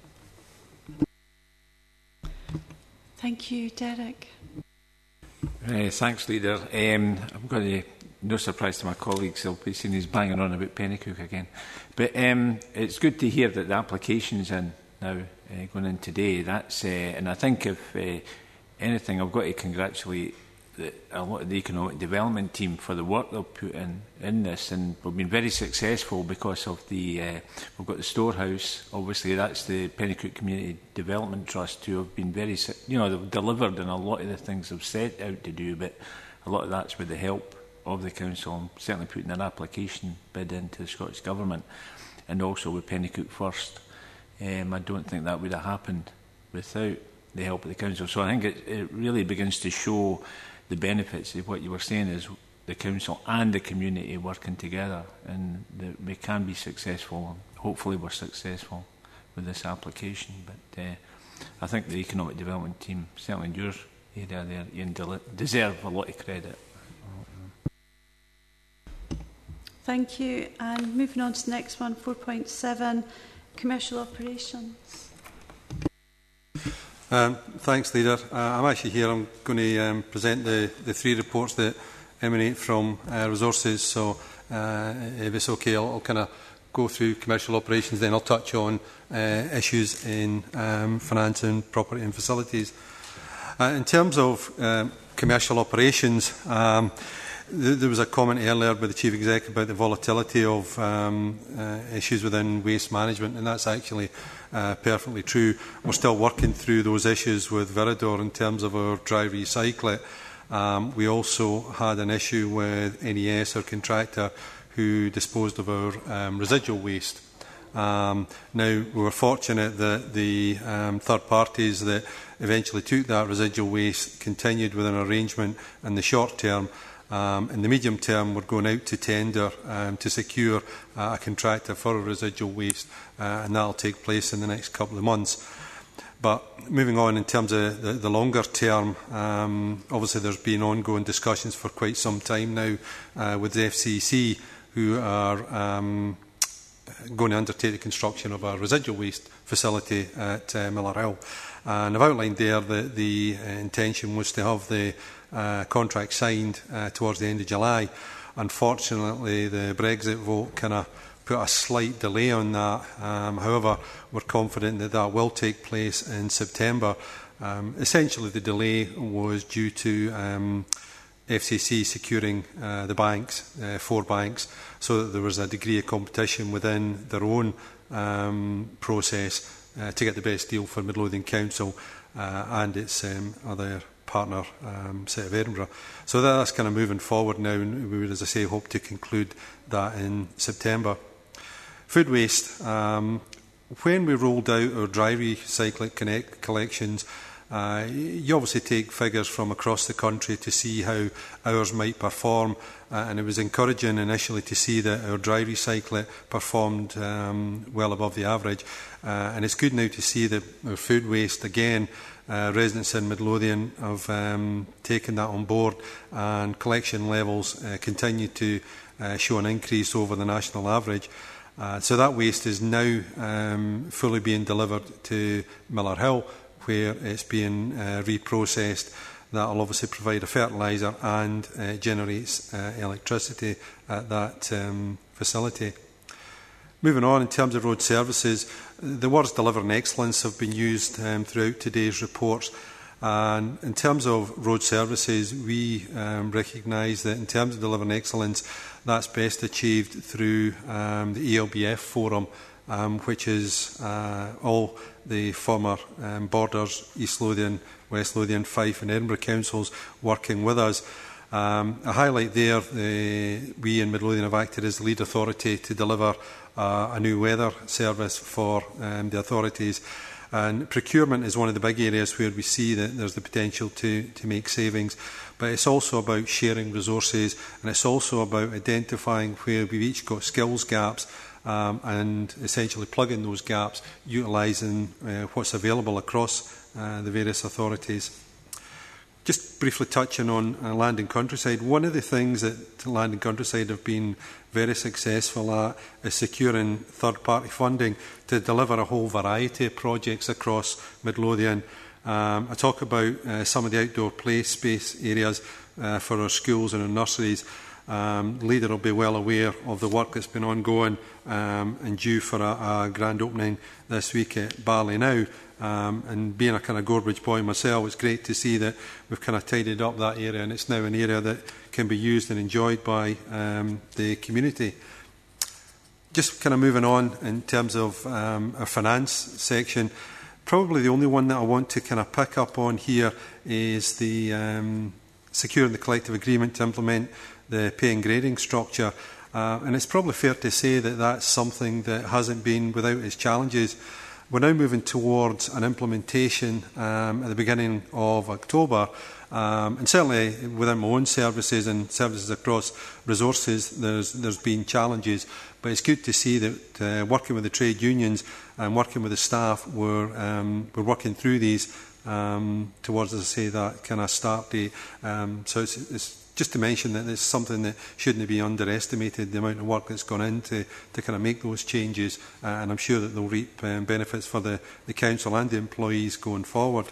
A: Thank you, Derek.
K: Uh, thanks, Leader. Um, I'm going to, no surprise to my colleagues, they'll be seeing he's banging on about Pennycook again. But um, it's good to hear that the application's in now, uh, going in today. That's, uh, and I think if uh, anything, I've got to congratulate the, a lot of the economic development team for the work they've put in in this, and we've been very successful because of the uh, we've got the storehouse. Obviously, that's the Pennycook Community Development Trust, who have been very, you know, they've delivered in a lot of the things they've set out to do, but a lot of that's with the help of the council, and certainly putting an application bid into the Scottish Government, and also with Pennycook First. Um, I don't think that would have happened without the help of the council. So I think it, it really begins to show the benefits of what you were saying, is the council and the community working together, and that we can be successful. Hopefully we're successful with this application. But uh, I think the economic development team, certainly in your area there, you deserve a lot of credit.
A: Thank you. And moving on to the next one, four point seven, commercial operations.
L: Um, thanks, Leader. Uh, I'm actually here. I'm going to um, present the, the three reports that emanate from uh, resources. So, uh, if it's okay, I'll, I'll kind of go through commercial operations, then I'll touch on uh, issues in um, finance and property and facilities. Uh, in terms of um, commercial operations, um, th there was a comment earlier by the Chief Executive about the volatility of um, uh, issues within waste management, and that's actually Uh, perfectly true. We're still working through those issues with Viridor in terms of our dry recycling. Um, we also had an issue with N E S, our contractor, who disposed of our um, residual waste. Um, now, we were fortunate that the um, third parties that eventually took that residual waste continued with an arrangement in the short term. Um, in the medium term, we're going out to tender um, to secure uh, a contractor for a residual waste, uh, and that will take place in the next couple of months. But moving on, in terms of the, the longer term, um, obviously there's been ongoing discussions for quite some time now uh, with the F C C, who are um, going to undertake the construction of a residual waste facility at uh, Miller Hill. And I've outlined there that the uh, intention was to have the Uh, contract signed uh, towards the end of July. Unfortunately, the Brexit vote kind of put a slight delay on that. Um, however, we're confident that that will take place in September. Um, essentially, the delay was due to um, F C C securing uh, the banks, uh, four banks, so that there was a degree of competition within their own um, process uh, to get the best deal for Midlothian Council uh, and its um, other partner um, City of Edinburgh. So that's kind of moving forward now, and we would, as I say, hope to conclude that in September. Food waste. Um, when we rolled out our dry recycling connect collections, Uh, you obviously take figures from across the country to see how ours might perform, uh, and it was encouraging initially to see that our dry recycling performed um, well above the average. Uh, and it's good now to see that our food waste, again, uh, residents in Midlothian have um, taken that on board, and collection levels uh, continue to uh, show an increase over the national average. Uh, so that waste is now um, fully being delivered to Miller Hill, where it's being uh, reprocessed. That will obviously provide a fertiliser and uh, generates uh, electricity at that um, facility. Moving on, in terms of road services, the words delivering excellence have been used um, throughout today's reports. And in terms of road services, we um, recognise that in terms of delivering excellence, that's best achieved through um, the E L B F forum, um, which is uh, all the former um, borders, East Lothian, West Lothian, Fife and Edinburgh councils working with us. Um, a highlight there, the, we in Midlothian have acted as the lead authority to deliver uh, a new weather service for um, the authorities. And procurement is one of the big areas where we see that there's the potential to, to make savings. But it's also about sharing resources, and it's also about identifying where we've each got skills gaps, Um, and essentially plugging those gaps, utilising uh, what's available across uh, the various authorities. Just briefly touching on uh, Land and Countryside, one of the things that Land and Countryside have been very successful at is securing third-party funding to deliver a whole variety of projects across Midlothian. Um, I talk about uh, some of the outdoor play space areas uh, for our schools and our nurseries. Um, Leader will be well aware of the work that's been ongoing um, and due for a, a grand opening this week at Ballynow. Um, and being a kind of Gorebridge boy myself, it's great to see that we've kind of tidied up that area, and it's now an area that can be used and enjoyed by um, the community. Just kind of moving on in terms of um, our finance section, probably the only one that I want to kind of pick up on here is the um, securing the collective agreement to implement the pay and grading structure. Uh, and it's probably fair to say that that's something that hasn't been without its challenges. We're now moving towards an implementation um, at the beginning of October. Um, and certainly within my own services and services across resources, there's, there's been challenges. But it's good to see that uh, working with the trade unions and working with the staff, we're, um, we're working through these um, towards, as I say, that kind of start date. Um, so it's, it's just to mention that it's something that shouldn't be underestimated, the amount of work that's gone into to kind of make those changes, uh, and I'm sure that they'll reap um, benefits for the, the council and the employees going forward.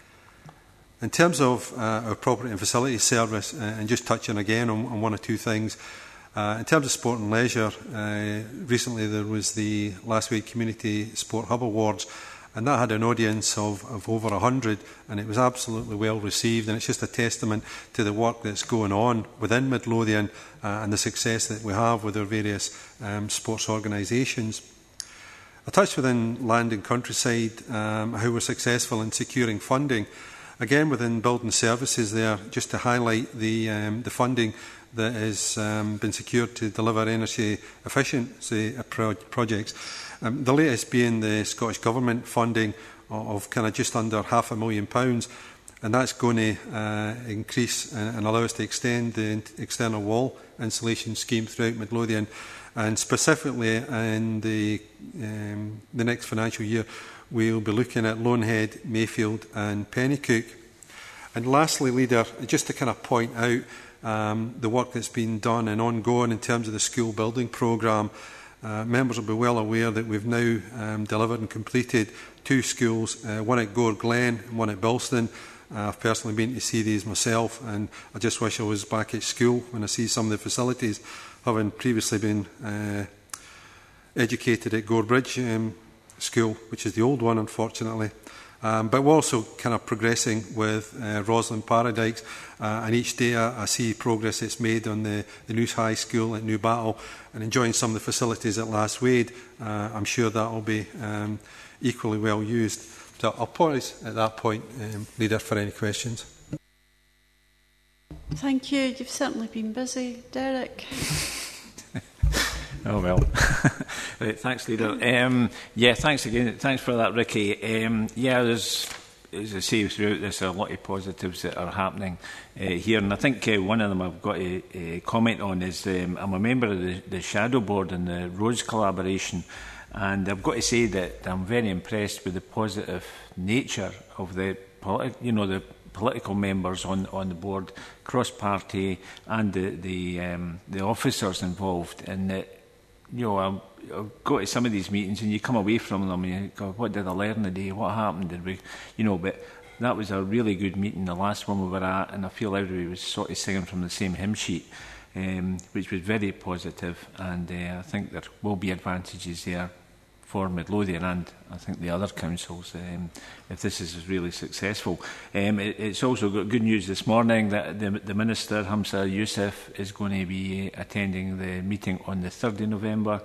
L: In terms of uh, our property and facilities service, uh, and just touching again on, on one or two things, uh, in terms of sport and leisure, uh, recently there was the last week Community Sport Hub Awards, and that had an audience of, of over one hundred, and it was absolutely well received, and it's just a testament to the work that's going on within Midlothian uh, and the success that we have with our various um, sports organisations. I touched within Land and Countryside um, how we're successful in securing funding. Again, within building services there, just to highlight the, um, the funding that has um, been secured to deliver energy efficiency pro projects. Um, the latest being the Scottish Government funding of, of kind of just under half a million pounds, and that's going to uh, increase and, and allow us to extend the external wall insulation scheme throughout Midlothian, and specifically in the, um, the next financial year we'll be looking at Lonehead, Mayfield and Pennycook. And lastly, Leader, just to kind of point out um, the work that's been done and ongoing in terms of the school building programme. Uh, members will be well aware that we've now um, delivered and completed two schools, uh, one at Gore Glen and one at Bilston. Uh, I've personally been to see these myself, and I just wish I was back at school when I see some of the facilities, having previously been uh, educated at Gorebridge um, School, which is the old one, unfortunately. Um, but we're also kind of progressing with uh, Roslyn Paradise, uh, and each day I, I see progress that's made on the, the News High School at New Battle, and enjoying some of the facilities at Last Wade. Uh, I'm sure that will be um, equally well used. So I'll pause at that point, um, Leader, for any questions.
A: Thank you. You've certainly been busy, Derek.
K: Oh, well. Right, thanks, Leader. Um, yeah, thanks again. Thanks for that, Ricky. Um, yeah, there's as I say throughout this, there are a lot of positives that are happening uh, here, and I think uh, one of them I've got to uh, comment on is um, I'm a member of the, the Shadow Board and the Roads Collaboration, and I've got to say that I'm very impressed with the positive nature of the politi you know the political members on on the board, cross-party, and the the, um, the officers involved, and that you know. I'm, I'll go to some of these meetings and you come away from them and you go, what did I learn today? What happened? Did we, you know, but that was a really good meeting, the last one we were at, and I feel everybody was sort of singing from the same hymn sheet, um, which was very positive, and uh, I think there will be advantages there for Midlothian and I think the other councils um, if this is really successful. Um, it, it's also got good news this morning that the, the Minister, Hamza Youssef, is going to be attending the meeting on the third of November,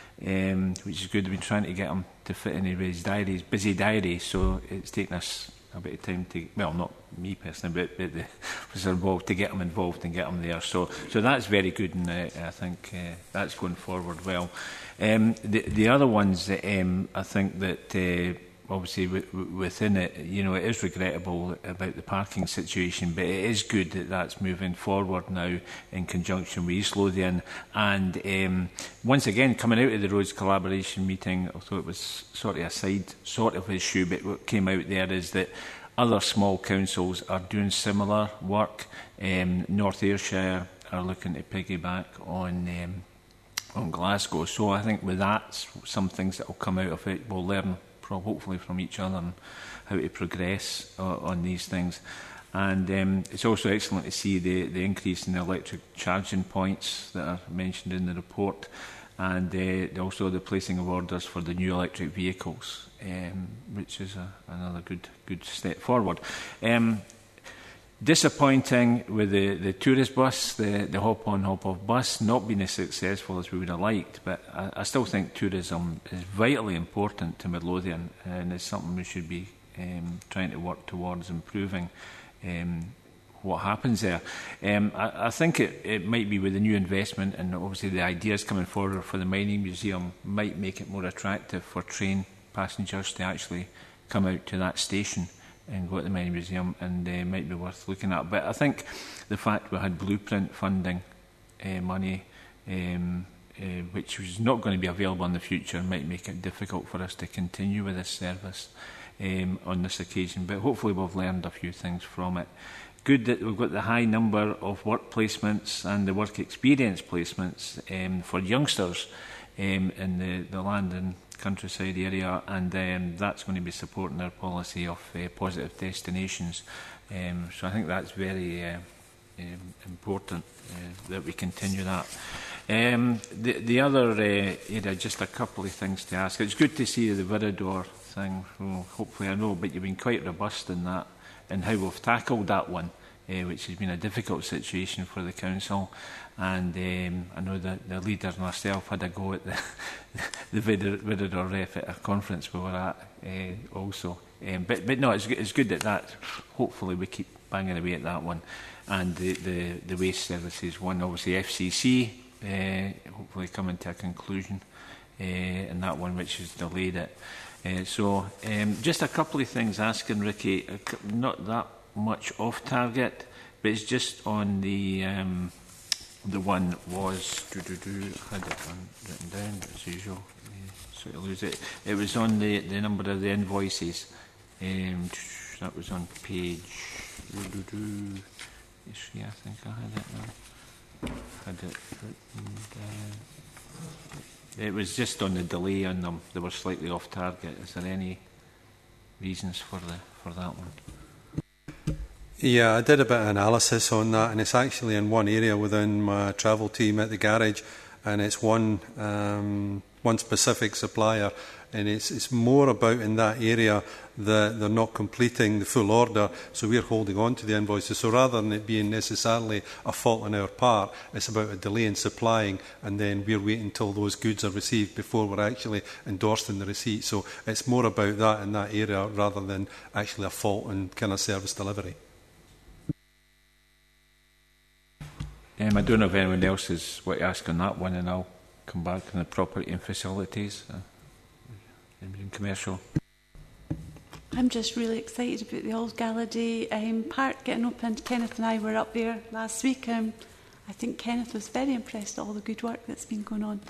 K: um, which is good. We've been trying to get him to fit in his diary, his busy diary, so it's taken us a bit of time to, well, not me personally, but, but the was involved to get him involved and get him there. So, so that's very good, and uh, I think uh, that's going forward well. Um, the, the other ones, um, I think that uh, obviously w w within it, you know, it is regrettable about the parking situation, but it is good that that's moving forward now in conjunction with East Lothian. And um, once again, coming out of the Roads Collaboration meeting, although it was sort of a side sort of issue, but what came out there is that other small councils are doing similar work. Um, North Ayrshire are looking to piggyback on um, on Glasgow. So I think with that, some things that will come out of it, we'll learn pro hopefully from each other and how to progress uh, on these things. And um, it's also excellent to see the, the increase in the electric charging points that are mentioned in the report, and uh, also the placing of orders for the new electric vehicles, um, which is a, another good good step forward. Um, Disappointing with the, the tourist bus, the, the hop-on, hop-off bus, not being as successful as we would have liked, but I, I still think tourism is vitally important to Midlothian, and it's something we should be um, trying to work towards improving um, what happens there. Um, I, I think it, it might be with the new investment, and obviously the ideas coming forward for the mining museum might make it more attractive for train passengers to actually come out to that station and go to the mining museum, and uh, might be worth looking at. But I think the fact we had blueprint funding uh, money, um, uh, which was not going to be available in the future, might make it difficult for us to continue with this service um, on this occasion. But hopefully we've learned a few things from it. Good that we've got the high number of work placements and the work experience placements um, for youngsters um, in the, the land and countryside area, and um, that's going to be supporting our policy of uh, positive destinations. Um, so I think that's very uh, um, important uh, that we continue that. Um, the, the other uh, area, just a couple of things to ask. It's good to see the Viridor thing. Well, hopefully I know, but you've been quite robust in that and how we've tackled that one, uh, which has been a difficult situation for the council. And um, I know that the leader and myself had a go at the, the Viridor ref at a conference we were at uh, also. Um, but, but no, it's, it's good that that, hopefully we keep banging away at that one. And the, the, the waste services one, obviously F C C, uh, hopefully coming to a conclusion, uh, and that one which has delayed it. Uh, so um, just a couple of things asking Ricky, not that much off target, but it's just on the... Um, The one was, do, do, do, I had it on, written down as usual, uh, so I lose it. It was on the, the number of the invoices. Um, that was on page, do, do, do, yeah, I think I had it now. Had it written down. It was just on the delay on them. They were slightly off target. Is there any reasons for the for that one?
L: Yeah, I did a bit of analysis on that, and it's actually in one area within my travel team at the garage, and it's one um, one specific supplier, and it's it's more about in that area that they're not completing the full order, so we're holding on to the invoices. So rather than it being necessarily a fault on our part, it's about a delay in supplying, and then we're waiting until those goods are received before we're actually endorsing the receipt. So it's more about that in that area rather than actually a fault in kind of service delivery.
K: Um, I don't know if anyone else is what to ask on that one, and I'll come back on the property and facilities. Uh, in commercial.
A: I'm just really excited about the Old Galladay um, Park getting opened. Kenneth and I were up there last week. Um, I think Kenneth was very impressed at all the good work that's been going on.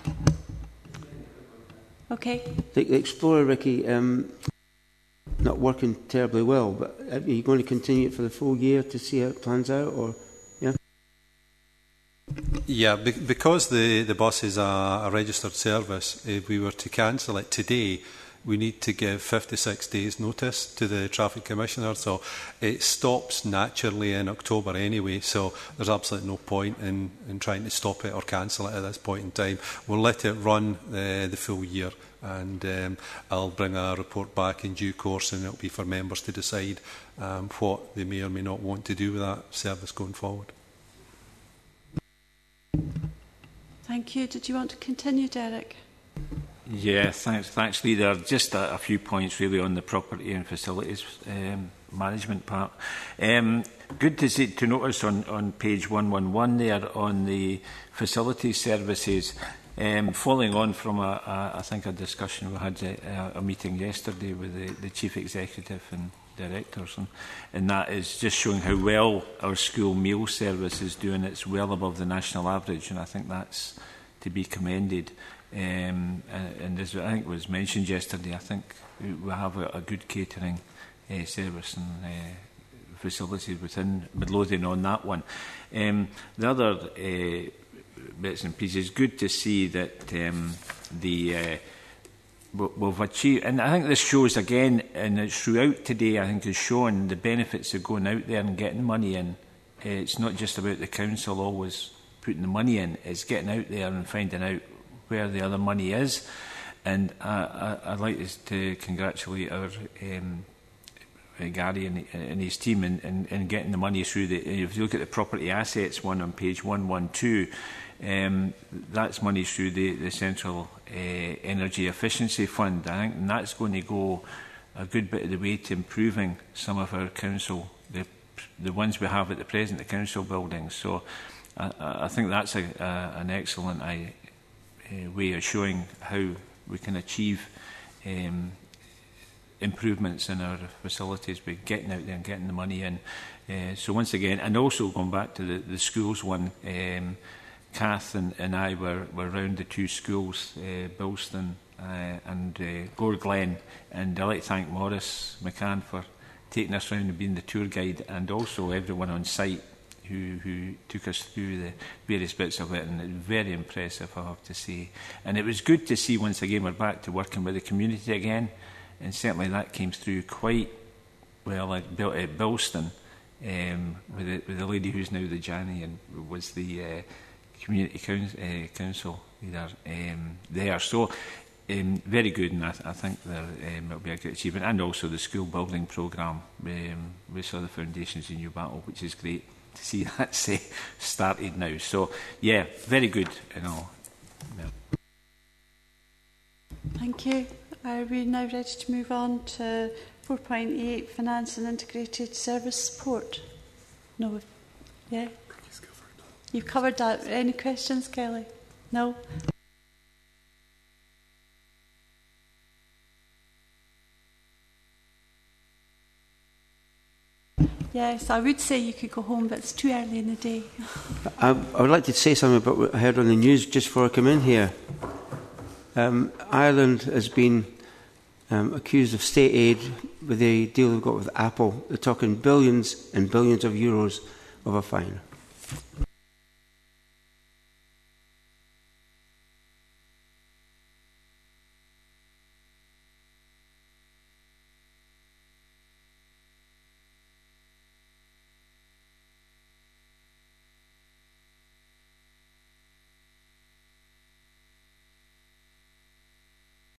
A: Okay.
F: The Explorer, Ricky, um, not working terribly well, but are you going to continue it for the full year to see how it plans out, or yeah?
L: Yeah, be because the the bus is a, a registered service. If we were to cancel it today, we need to give fifty-six days notice to the Traffic Commissioner, so it stops naturally in October anyway, so there's absolutely no point in, in trying to stop it or cancel it at this point in time. We'll let it run uh, the full year, and um, I'll bring a report back in due course, and it'll be for members to decide um, what they may or may not want to do with that service going forward.
A: Thank you. Did you want to continue, Derek?
K: Yeah, thanks, thanks, Leader. Just a, a few points really on the property and facilities um, management part. Um, good to see, to notice on, on page one eleven there on the facilities services, um, following on from a, a, I think a discussion we had a, a meeting yesterday with the, the Chief Executive and directors, and, and that is just showing how well our school meal service is doing. It's well above the national average, and I think that's to be commended. Um, and, and as I think was mentioned yesterday, I think we have a, a good catering uh, service and uh, facilities within Midlothian on that one. Um, the other uh, bits and pieces, good to see that um, the uh, we've achieved, and I think this shows again, and it's throughout today, I think is showing the benefits of going out there and getting money in. Uh, it's not just about the council always putting the money in, it's getting out there and finding out where the other money is. And I, I, I'd like to congratulate our um, Gary and, and his team in, in, in getting the money through. The, if you look at the property assets one on page one twelve, um, that's money through the, the Central uh, Energy Efficiency Fund. I think and that's going to go a good bit of the way to improving some of our council, the, the ones we have at the present, the council buildings. So I, I think that's a, a, an excellent I, uh, way of showing how we can achieve um, improvements in our facilities by getting out there and getting the money in. Uh, so once again, and also going back to the, the schools one, um, Kath and, and I were, were around the two schools, uh, Bilston uh, and uh, Gore Glen, and I'd like to thank Maurice McCann for taking us around and being the tour guide, and also everyone on site who, who took us through the various bits of it, and it's very impressive, I have to say. And it was good to see once again we're back to working with the community again, and certainly that came through quite well at, Bil at Bilston, um, with, the, with the lady who's now the Janny and was the uh, community council, uh, council leader um, there. So um, very good, and I, th I think there um, it'll be a great achievement. And also the school building programme, um, we saw the foundations in New Battle, which is great to see that say started now. So yeah, very good in all. Yeah.
A: Thank you. Are we now ready to move on to four point eight, Finance and Integrated Service Support? No? Yeah? You've covered that. Any questions, Kelly? No? Yes, I would say you could go home, but it's too early in the day.
F: I, I would like to say something about what I heard on the news just before I come in here. Um, Ireland has been um, accused of state aid with the deal they've got with Apple. They're talking billions and billions of euros of a fine.